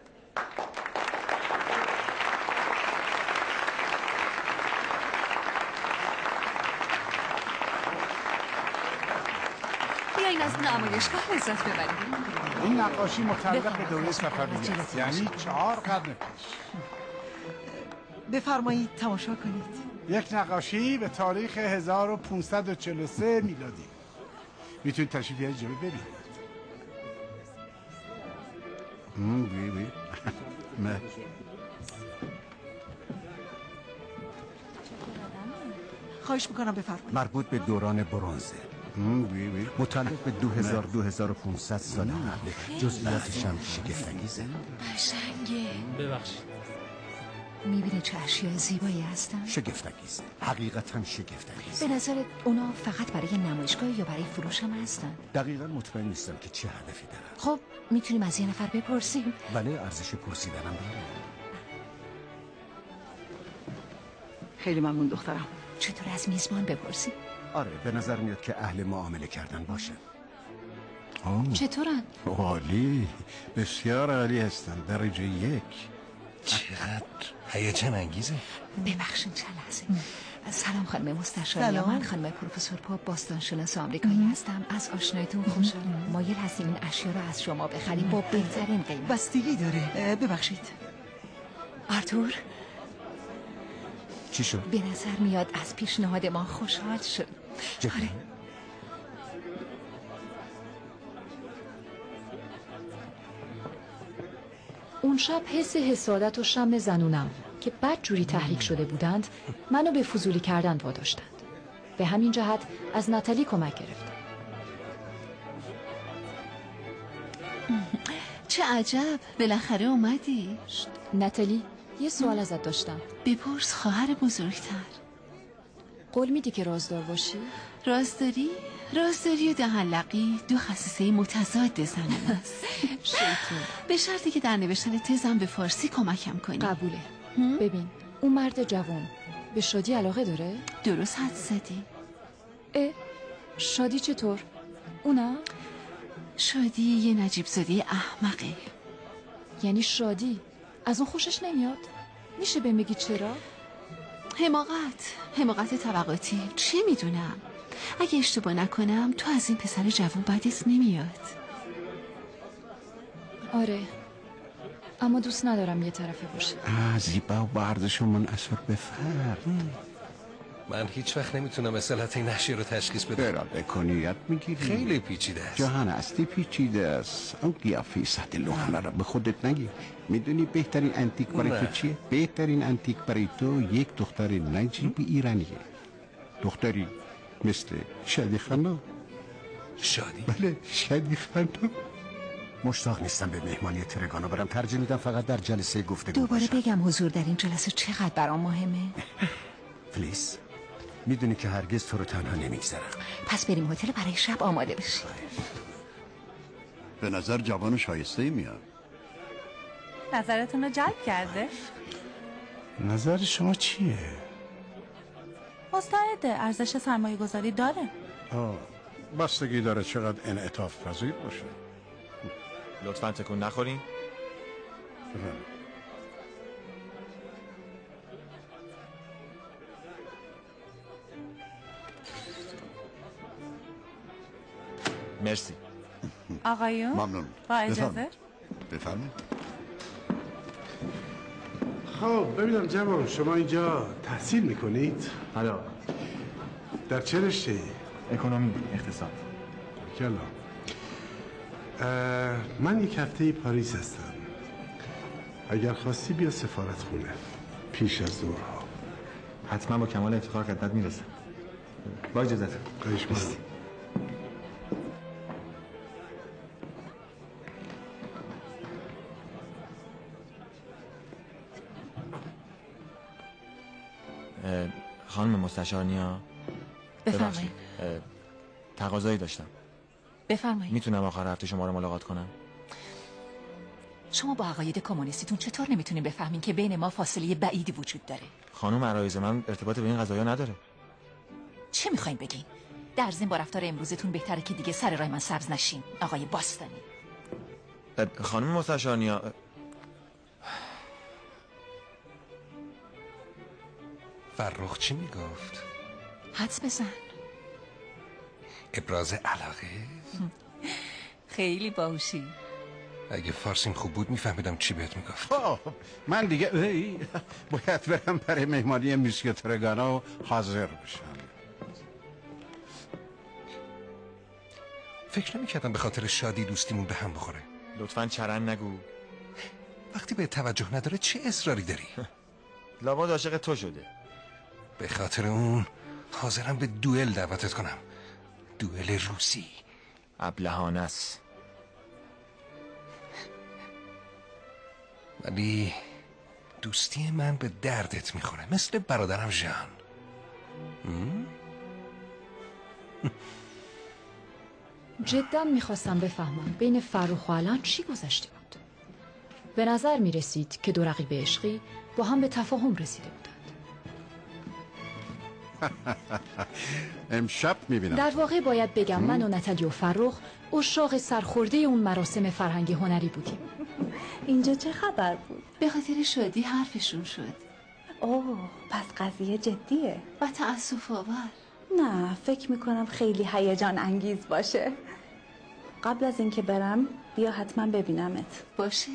بیایین از نمایشگاه لذت ببریم.
این نقاشی متعلق به دوره صفویه است، یعنی 4 قرن پیش.
بفرمایید تماشا کنید.
یک نقاشی به تاریخ 1543 میلادی. میتونید تشریف بیارید جلو ببینید.
نه.
خواهش میکنم بفرمایید.
مربوط به دوران برنزه. متعلق به 2500 سال قبل. جزئیاتش هم شگفت‌انگیزه.
قشنگه.
ببخشید.
میبینی چه اشیاء زیبایی هستن؟
شگفت‌انگیزه. حقیقتاً شگفت‌انگیزه.
به نظرت اونا فقط برای نمایشگاه یا برای فروش هم هستن؟
دقیقاً مطمئن نیستم که چه هدفی دارن.
خب میتونیم از یه نفر بپرسیم؟
بله، ارزش پرسیدنم داره.
خیلی ممنون دخترم.
چطور از میزبان بپرسیم؟
آره، به نظر میاد که اهل معامله کردن باشه.
چطورن؟
عالی، بسیار عالی هستن، درجه 1.
چقدر هیجان انگیزه.
ببخشید چند لحظه. سلام خانم مستشار.
سلام.
من خانم پروفسور پاپ، باستانشناس آمریکایی هستم. از آشنایتون خوشحالم. مایل هستیم این اشیا رو از شما بخریم با بهترین قیمت.
بستگی داره. ببخشید.
آرتور،
چی شد؟
به نظر میاد از پیشنهاد ما خوشحال شد. آره.
اون شب حس حسادت و شم زنونم که بد جوری تحریک شده بودند منو به فضولی کردن واداشتند. به همین جهت از ناتالی کمک گرفتم.
چه عجب، بالاخره اومدی.
ناتالی، یه سوال ازت داشتم.
بپرس خواهر بزرگتر.
قول میدی که رازدار باشی؟
رازداری؟ رازداری و دهن‌لقی 2 خصیصه متضاد زنان است.
شیطون.
به شرطی که در نوشتن تزم به فارسی کمکم کنی.
قبوله. ببین، اون مرد جوان به شادی علاقه داره؟
درست حد زدی.
شادی چطور؟ اونا؟
شادی یه نجیب زاده احمقه.
یعنی شادی از اون خوشش نمیاد؟ میشه بهم بگی چرا؟
حماقت طبقاتی. چه میدونم. اگه اشتباه نکنم تو از این پسر جوان بدت نمیاد.
آره، اما دوست ندارم یه طرفه باشه.
زیبا و ورزش و منحصر به فرد.
من هیچ وقت نمیتونم اصالت این اشیا رو تشخیص بدم.
اراده کنی یاد میگیری.
خیلی پیچیده است.
جهان هستی پیچیده است. اون قیافه سطح لوحانه را به خودت نگیر. میدونی بهترین انتیک برای تو چیه؟ بهترین انتیک برای تو یک دختر نجیب ایرانیه. دختری مثل شادی خانم.
شادی؟
بله، شادی خانم.
مشتاق نیستم به مهمانی ترگانو برم. ترجیح میدم فقط در جلسه گفتگو
دوباره
باشم.
بگم حضور در این جلسه چقدر برام مهمه.
فلیس، میدونی که هرگز تو رو تنها نمیگذارم.
پس بریم هتل برای شب آماده بشیم.
به نظر جوان و شایسته میاد.
نظرتون رو جلب کرده؟
نظر شما چیه؟
مستعده. ارزش سرمایه گذاری داره.
بستگی داره چقدر انعطاف پذیر باشه.
لطفاً تکون نخورین. مرسی.
آقایون
ممنون.
با اجازه.
بفرمایید.
خب ببینم جوان، شما اینجا تحصیل میکنید؟
حالا
در چه رشته‌ای؟
اکونومی، اقتصاد.
کلا. من یک هفته پاریس هستم. اگر خواستی بیا سفارت خونه پیش از ظهرها.
حتما با کمال افتخار خدمت میرسم. با اجازت.
خواهش می‌کنم.
خانم مستشارنیا،
بفرمایید.
تقاضایی داشتم.
بفرمایید.
میتونم آخر هفته شما رو ملاقات کنم؟
شما با عقاید کمونیستیتون چطور نمیتونین بفهمین که بین ما فاصله بعیدی وجود داره؟
خانم، عرایض من ارتباط به این قضایا نداره.
چه میخواین بگین؟ در ضمن با رفتار امروزتون بهتره که دیگه سر راه من سبز نشین، آقای باستانی.
خانم مستشارنیا،
فرخ چی میگفت؟
حدس بزن.
ابراز علاقه؟
خیلی باهوشی.
اگه فارسیم خوب بود میفهمیدم چی بهت میگفت.
من دیگه باید برم برای مهمانی میسکه ترگانا حاضر بشم.
فکر نمی‌کردم به خاطر شادی دوستیمون به هم بخوره.
لطفاً چرند نگو.
وقتی به توجه نداره چه اصراری داری؟
لابد عاشق تو شده.
به خاطر اون حاضرم به دوئل دعوتت کنم. دوئل روسی.
ابلهانه است.
ولی دوستی من به دردت میخوره، مثل برادرم ژان.
جدا میخواستم بفهمم بین فرخ و الان چی گذشته بود. به نظر میرسید که دو رقیب عشقی با هم به تفاهم رسیده بودند.
امشب میبینم.
در واقع باید بگم من و نتالی و فرخ عشاق سرخورده اون مراسم فرهنگی هنری بودیم.
اینجا چه خبر بود؟
به خاطر شادی حرفشون شد.
اوه، پس قضیه جدیه
و تأسف آور.
نه، فکر میکنم خیلی هیجان انگیز باشه. قبل از اینکه برم بیا حتما ببینمت.
باشه.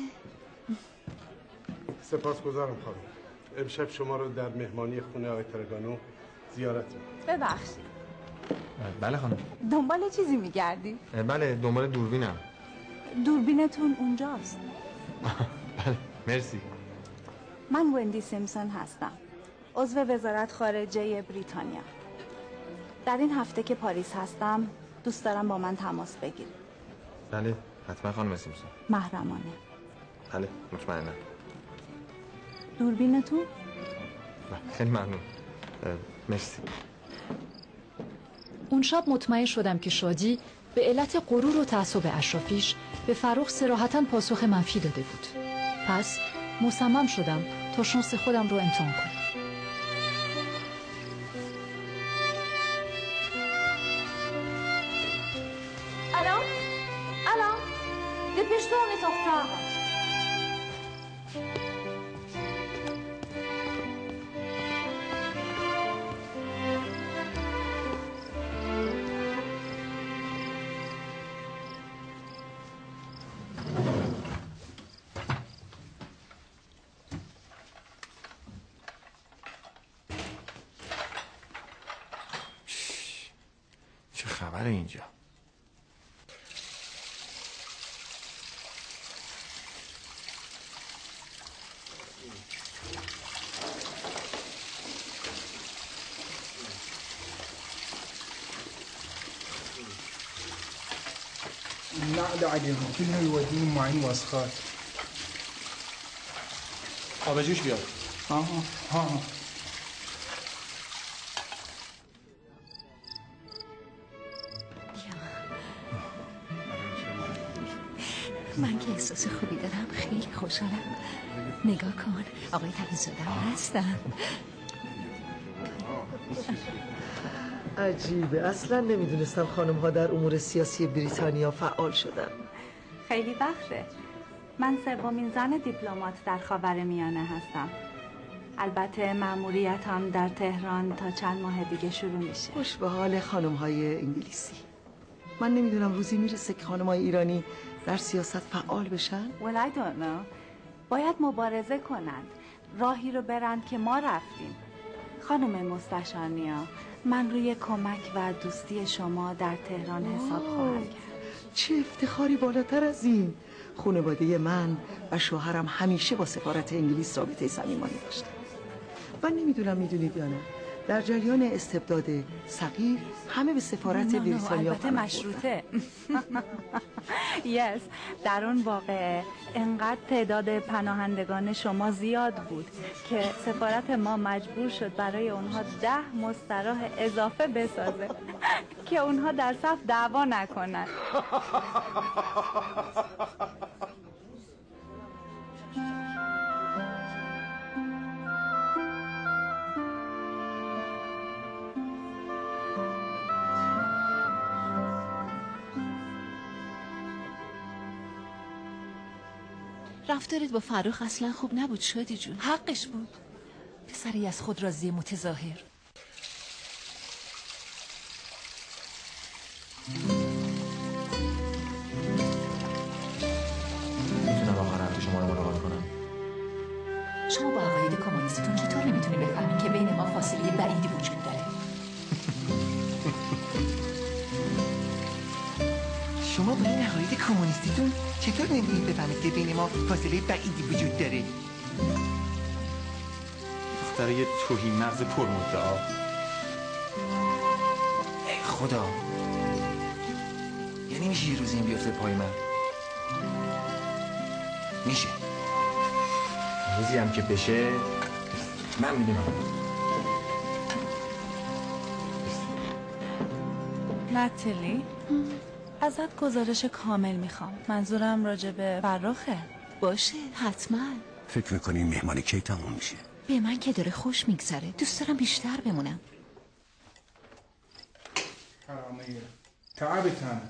سپاسگزارم خانم. امشب شما رو در مهمانی خونه آقای ترگانو زیارت می‌کنم.
ببخشید.
بله خانم.
دنبال چیزی میگردی؟
بله، دنبال دوربینم.
دوربینتون اونجاست.
بله، مرسی.
من وندی سیمپسون هستم، عضو وزارت خارجه بریتانیا. در این هفته که پاریس هستم دوست دارم با من تماس بگیرید.
بله، حتما خانم سیمپسون.
محرمانه.
بله، مطمئنم.
دوربینتون؟
خیلی ممنون. مرسی.
اون شب مطمئن شدم که شادی به علت غرور و تعصب اشرافیش به فرخ صراحتاً پاسخ منفی داده بود. پس مصمم شدم تا شانس خودم رو امتحان کنم.
Alors, dépêche-toi, on est en retard.
چه خبره اینجا؟
نقل عليهم كلهم يوديهم معين وسخات.
آب جوش بیار.
ها.
من که احساس خوبی دارم، خیلی خوشحالم. نگاه کن، آقای تقی‌زاده هم هستن.
عجیبه، اصلا نمیدونستم خانم ها در امور سیاسی بریتانیا فعال شدن.
خیلی وقته. من سومین زن دیپلمات در خاورمیانه هستم. البته مأموریتم در تهران تا چند ماه دیگه شروع میشه.
خوش به حال خانم های انگلیسی. من نمیدونم روزی میرسه که خانم های ایرانی در سیاست فعال بشن؟
Well, I don't know. باید مبارزه کنند. راهی رو برند که ما رفتیم. خانم مستشارنیا، من روی کمک و دوستی شما در تهران حساب خواهم کرد.
چه افتخاری بالاتر از این. خانواده من و شوهرم همیشه با سفارت انگلیس رابطه صمیمانه داشتن. من نمیدونم میدونید یا نه، در جریان استبداد صغیر همه به سفارت بریتانیا
البته مشروطه. yes. در اون واقعه انقدر تعداد پناهندگان شما زیاد بود که سفارت ما مجبور شد برای اونها 10 مستراح اضافه بسازه که اونها در صف دعوا نکنن.
رفتارت با فرخ اصلا خوب نبود شادی جون.
حقش بود. پسری از خود راضی متظاهر.
میتونم آخر هفته شما رو ملاقات کنم؟
شما با عقاید کمونیستتون چطور نمیتونی بفهمین که بین ما فاصله بعیدی وجود داره؟
شما با این عقاید کمونیستیتون چطور نمیتونید بفهمید که بین ما فاصله بعیدی وجود داره؟
دختره یه توهین مغز پرمدعا. ای خدا، یعنی میشه یه روزی این بیفته پای من؟ میشه. روزی هم که بشه من میدونم.
نتلی ازت گزارش کامل میخوام. منظورم راجع به فرخه.
باشه حتما.
فکر میکنی مهمانی کی تموم میشه؟
به من که داره خوش میگذره. دوست دارم بیشتر بمونم.
تعبتم.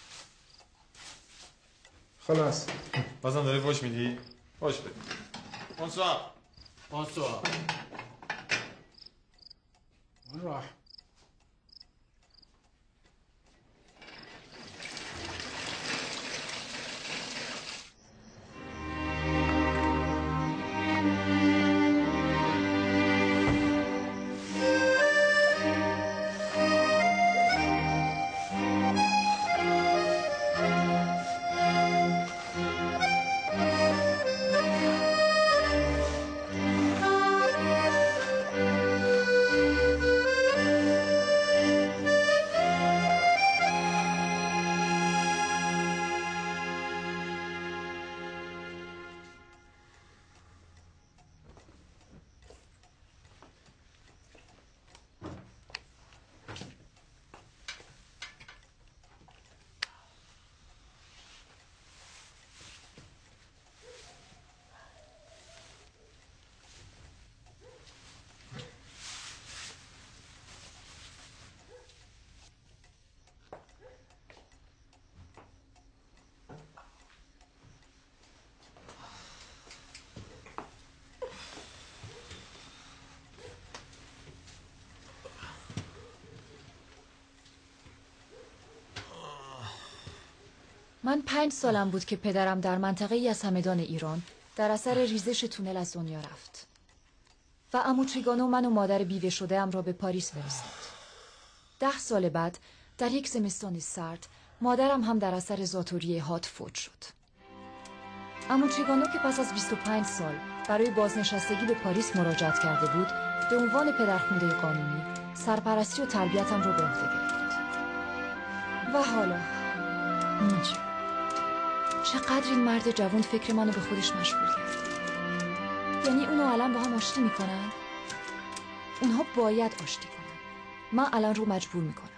خلاص
بازم داری فوش میدی؟ فوش بده. بونسوار.
بونسوار. راح.
من 5 سالم بود که پدرم در منطقه ای از همدان ایران در اثر ریزش تونل از دنیا رفت و عمو تریگانو من و مادر بیوه شده ام را به پاریس فرستاد. 10 سال بعد در یک زمستان سرد مادرم هم در اثر زاتوری حاد فوت شد. عمو تریگانو که پس از 25 سال برای بازنشستگی به پاریس مراجعت کرده بود، به عنوان پدرخوانده قانونی سرپرستی و تربیتم را به عهده گرفت. و حالا اینجا چقدر این مرد جوان فکر منو به خودش مشغول کرد. یعنی اونو الان با هم آشتی میکنن؟ اونها باید آشتی کنن. من الان رو مجبور میکنم.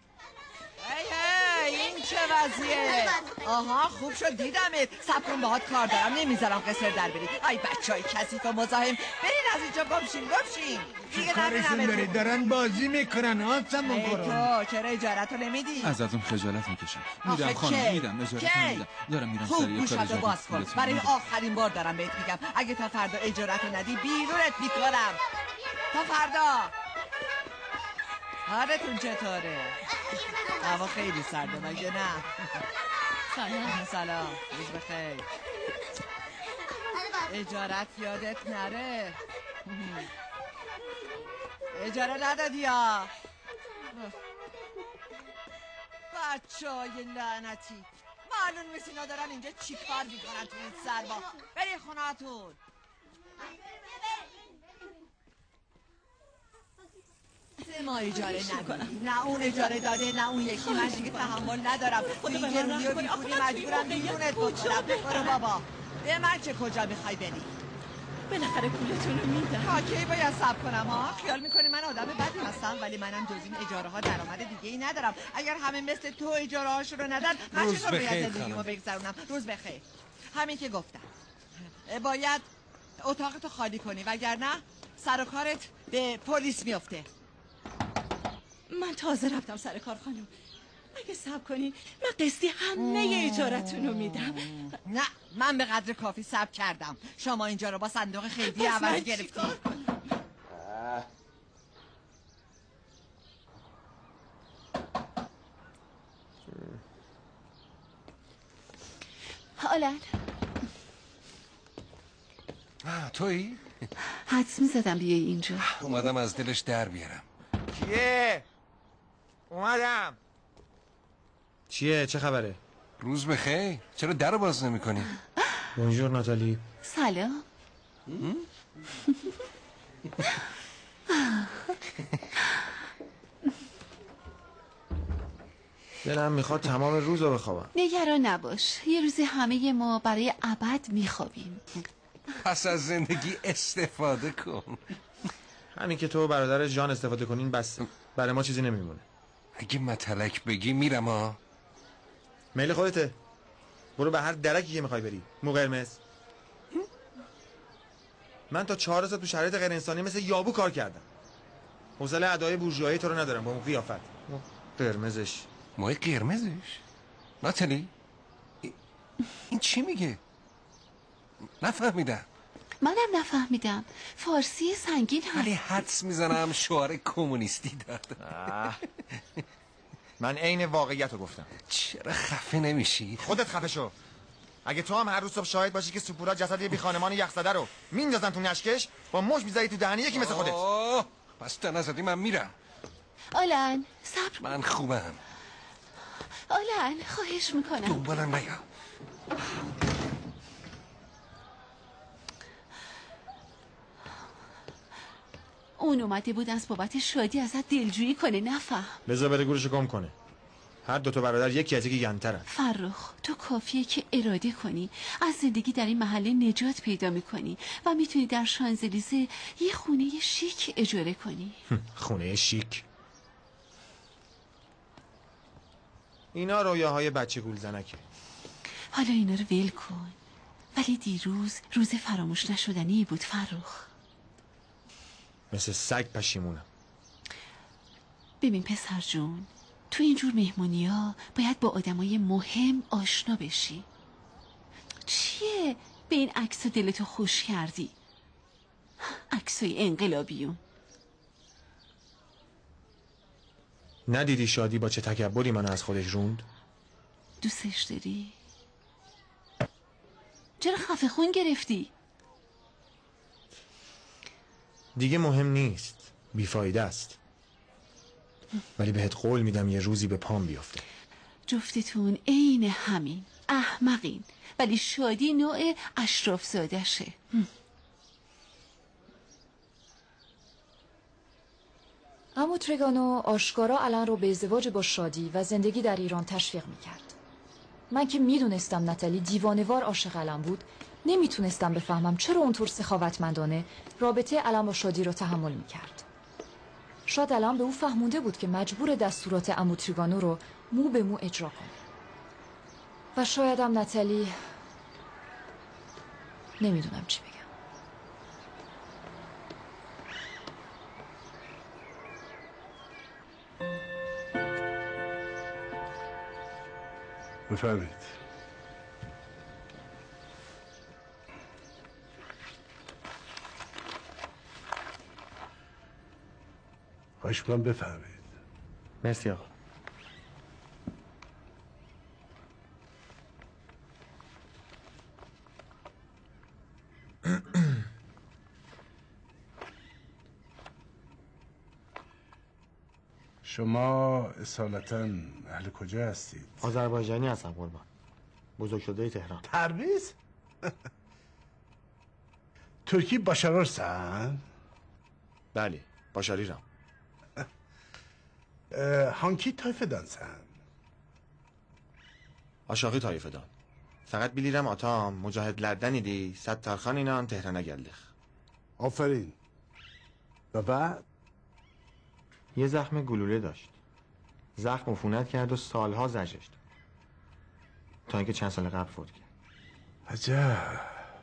این چه وضعیه؟ آها خوب شد دیدمت. صبر کن باهات کار دارم، نمیذارم قصر در بری. ای بچهای کثیف و مزاحم، برین از اینجا گمشین.
چی کارشون داری؟ دارن بازی میکنن. آسم
تو چرا اجارتو نمیدی؟
ازتون خجالت میکشم. میدم خانم، میدم اجارتو میدم. دارم میرم سر یه کار جدید.
باز کن. برای آخرین بار دارم بهت میگم اگه تا فردا اجارتو ندی بیرونت میکنم. تا فردا. حالتون چطوره؟ هوا خیلی سرده مگه نه؟ سلام روز بخیر. اجارت یادت نره. اجاره ندادی یا؟ بچه‌های لعنتی معلوم نیست اینا دارن اینجا چی کار میکنن تو این سرما. بری خونه‌تون. ما اجاره ندیم، نه اون اجاره داده نه اون یکی. من دیگه تحمل ندارم. این گرونی و بیپولی مجبورم بیرونت بکنم. برو بابا. به من چه کجا میخوای بری؟
بالاخره پولتون رو میدم.
تا کی باید صبر کنم ها؟ خیال میکنی من آدم بدی هستم؟ ولی منم جز این اجاره ها درآمد دیگه ای ندارم. اگر همه مثل تو اجاره هاشو رو ندن من چطور باید زندگیمو بگذرونم؟ روز بخیر. همین که گفتم باید اتاقتو خالی کنی وگرنه سر و کارت به پلیس میفته.
من تازه رفتم سر کار خانم.
اگه صبر کنین من قسطی همه اجارتون رو میدم.
نه من به قدر کافی صبر کردم. شما اینجا رو با صندوق خیلی عوض گرفتید.
آلن
تویی؟
حدس میزدم بیای اینجا.
اومدم از دلش در بیارم.
کیه؟ اومدم. چیه؟ چه خبره؟
روز بخیر. چرا در رو باز نمی کنی؟
بونژور ناتالی.
سلام.
دلم میخواد تمام روز رو بخوابم.
نگران نباش، یه روزی همه ما برای ابد میخوابیم.
پس از زندگی استفاده کن.
همین که تو و برادر جان استفاده کنین بس، برای ما چیزی نمیمونه.
اگه متلک بگی میرم ها.
میل خودته، برو به هر درکی که میخوای بری. مو قرمز. من تا 4 ساعت تو شرایط غیر انسانی مثل یابو کار کردم. حوصله ادای بورژوایی تو رو ندارم با اون قیافت. مو قرمزش.
موی قرمزش؟ ناتالی این چی میگه؟ نفهمیدم.
منم نفهمیدم. فارسی سنگین هم.
ولی حدس میزنم شعار کمونیستی داد.
من عین واقعیت رو گفتم.
چرا خفه نمیشی؟
خودت خفه شو. اگه تو هم هر روز صبح شاهد باشی که سپورا جسد یه بی خانمان یخزده رو میندازن تو نشکش، با مش میذاری تو دهنی یکی مثل خودت.
پس تا نزدی من میرم.
آلن صبر.
من خوبم.
آلن خواهش میکنم
دنبالم نیا.
اون اومده بود از بابت شادی ازت دلجویی کنه. نفهم.
بذار بره گورشو گم کنه. هر دوتا برادر یکی از یکی گندترن.
فرخ تو کافیه که اراده کنی از زندگی در این محله نجات پیدا میکنی و میتونی در شانزلیزه یه خونه شیک اجاره کنی.
خونه شیک؟ اینا رویاهای بچه گولزنکه.
حالا اینا رو ول کن. ولی دیروز روز فراموش نشدنی بود فرخ.
مثل سگ پشیمونم.
ببین پسر جون، تو اینجور مهمونی‌ها باید با آدمای مهم آشنا بشی. چیه به این عکس دلتو خوش کردی؟ عکسای انقلابیون.
ندیدی شادی با چه تکبری منو از خودش روند؟
دوستش داری؟ چرا خفه خون گرفتی؟
دیگه مهم نیست، بیفایده است. ولی بهت قول میدم یه روزی به پام بیافته.
جفتتون عین همین احمقین، ولی شادی نوع اشراف زادشه.
عمو ترگانو آشکارا الان رو به ازدواج با شادی و زندگی در ایران تشویق میکرد. من که میدونستم نتالی دیوانوار عاشق علم بود، نمیتونستم بفهمم چرا اونطور سخاوتمندانه رابطه علم با شادی رو تحمل میکرد. شاید علم به او فهمونده بود که مجبور دستورات عمو ترگانو رو مو به مو اجرا کنه. و شاید هم نتالی، نمیدونم چی بگم.
بفرمایید. خواهش می‌کنم بفرمایید.
مرسی آقا.
شما اصالتا اهل کجا هستید؟
آذربایجانی هستم قربان. بزرگ شده تهران.
تبریز؟ ترکی başarırsan؟
بله başarırım.
hangi tayfedansan؟
Aşağı tayfedan. فقط bilirim atam مجاهد idi. Sattarxan inan Tehran'a geldik.
آفرین. و بعد؟
یه زخم گلوله داشت. زخم عفونت کرد و سالها زجرش داد. تا اینکه چند سال قبل فوت کرد.
عجب.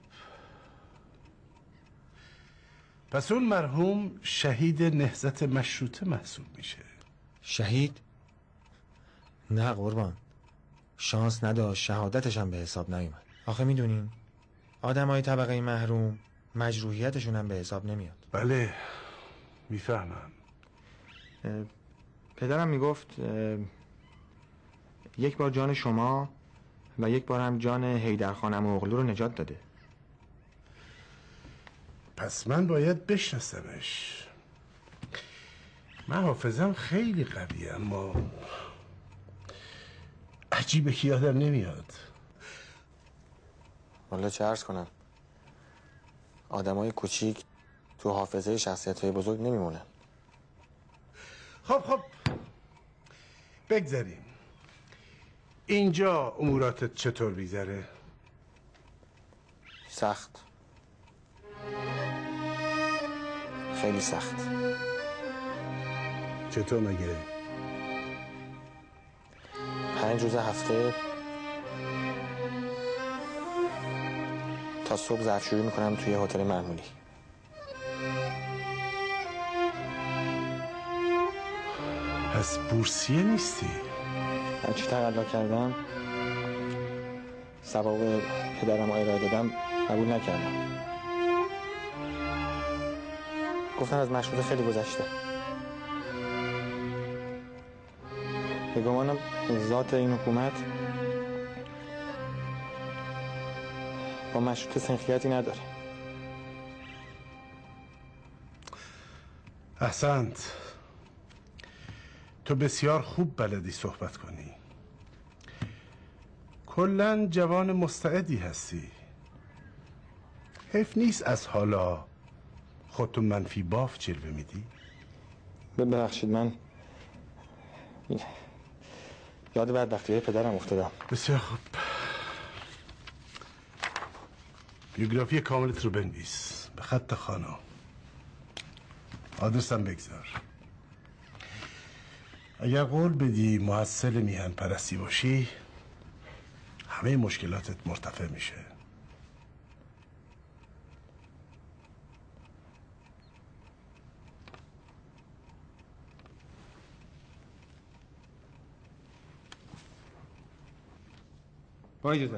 پس اون مرحوم شهید نهضت مشروطه محسوب میشه.
شهید؟ نه قربان، شانس نداشت، شهادتش هم به حساب نیومد. آخه میدونین آدمای طبقه محروم مجروحیتشون هم به حساب نمیاد.
بله میفهمم.
پدرم میگفت یک بار جان شما و یک بار هم جان حیدر خانم اغلو رو نجات داده.
پس من باید بشناسمش. من حافظم خیلی قویه اما عجیبه که یادم نمیاد.
والا چه عرض کنم، آدمای کوچیک تو حافظه شخصیت‌های بزرگ نمیمونن.
خب بگذاریم. اینجا اموراتت چطور میگذره؟
سخت، خیلی سخت.
چطور مگه؟
5 روز هفته تا صبح ظرفشویی میکنم توی هتل معمولی.
پس بورسیه نیستی؟
هرچی تقلا کردم سبب پدرم ارائه دادم قبول نکردم. گفتن از مشروطه خیلی گذشته. به گمانم ذات این حکومت با مشروطه سنخیتی نداره.
احسنت. تو بسیار خوب بلدی صحبت کنی. کلاً جوان مستعدی هستی. حیف نیست از حالا خودتو منفی باف جلوه میدی؟
ببخشید من یاد بدبختی‌های پدرم افتادم.
بسیار خوب. بیوگرافی کاملت رو بنویس به خط خانه. آدرسم بگذار. اگر قول بدی محصل میهن پرستی باشی همه مشکلاتت مرتفع میشه.
با اجازت.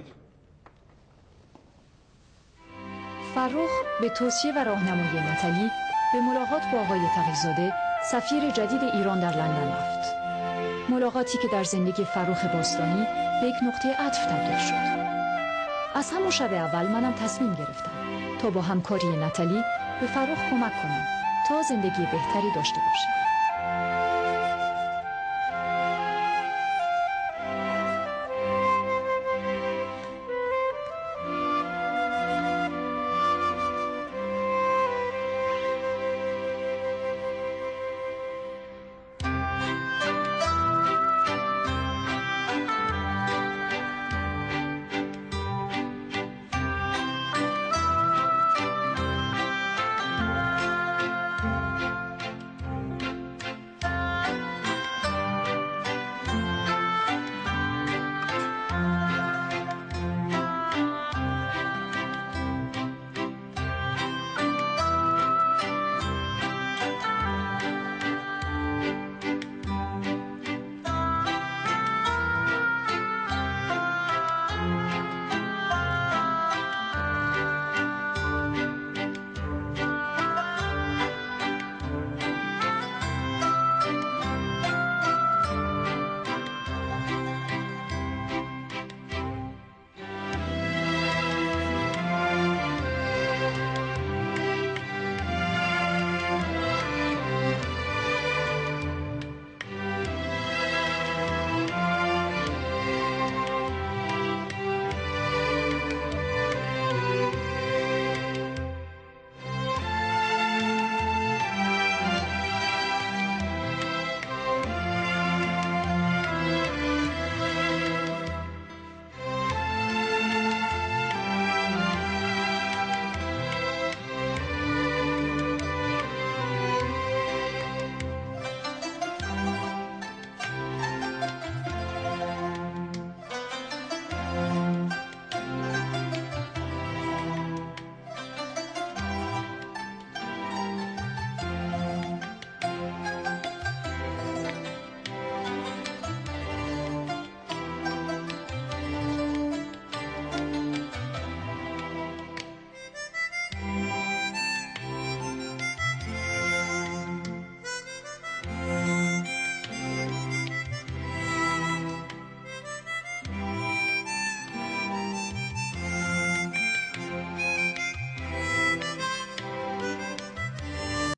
فرخ به توصیه و راهنمایی نتلی به ملاقات با آقای تقی‌زاده سفیر جدید ایران در لندن رفت. ملاقاتی که در زندگی فرخ باستانی به یک نقطه عطف تبدیل شد. از همون شب اول منم تصمیم گرفتم تا با همکاری نتلی به فرخ کمک کنم تا زندگی بهتری داشته باشه.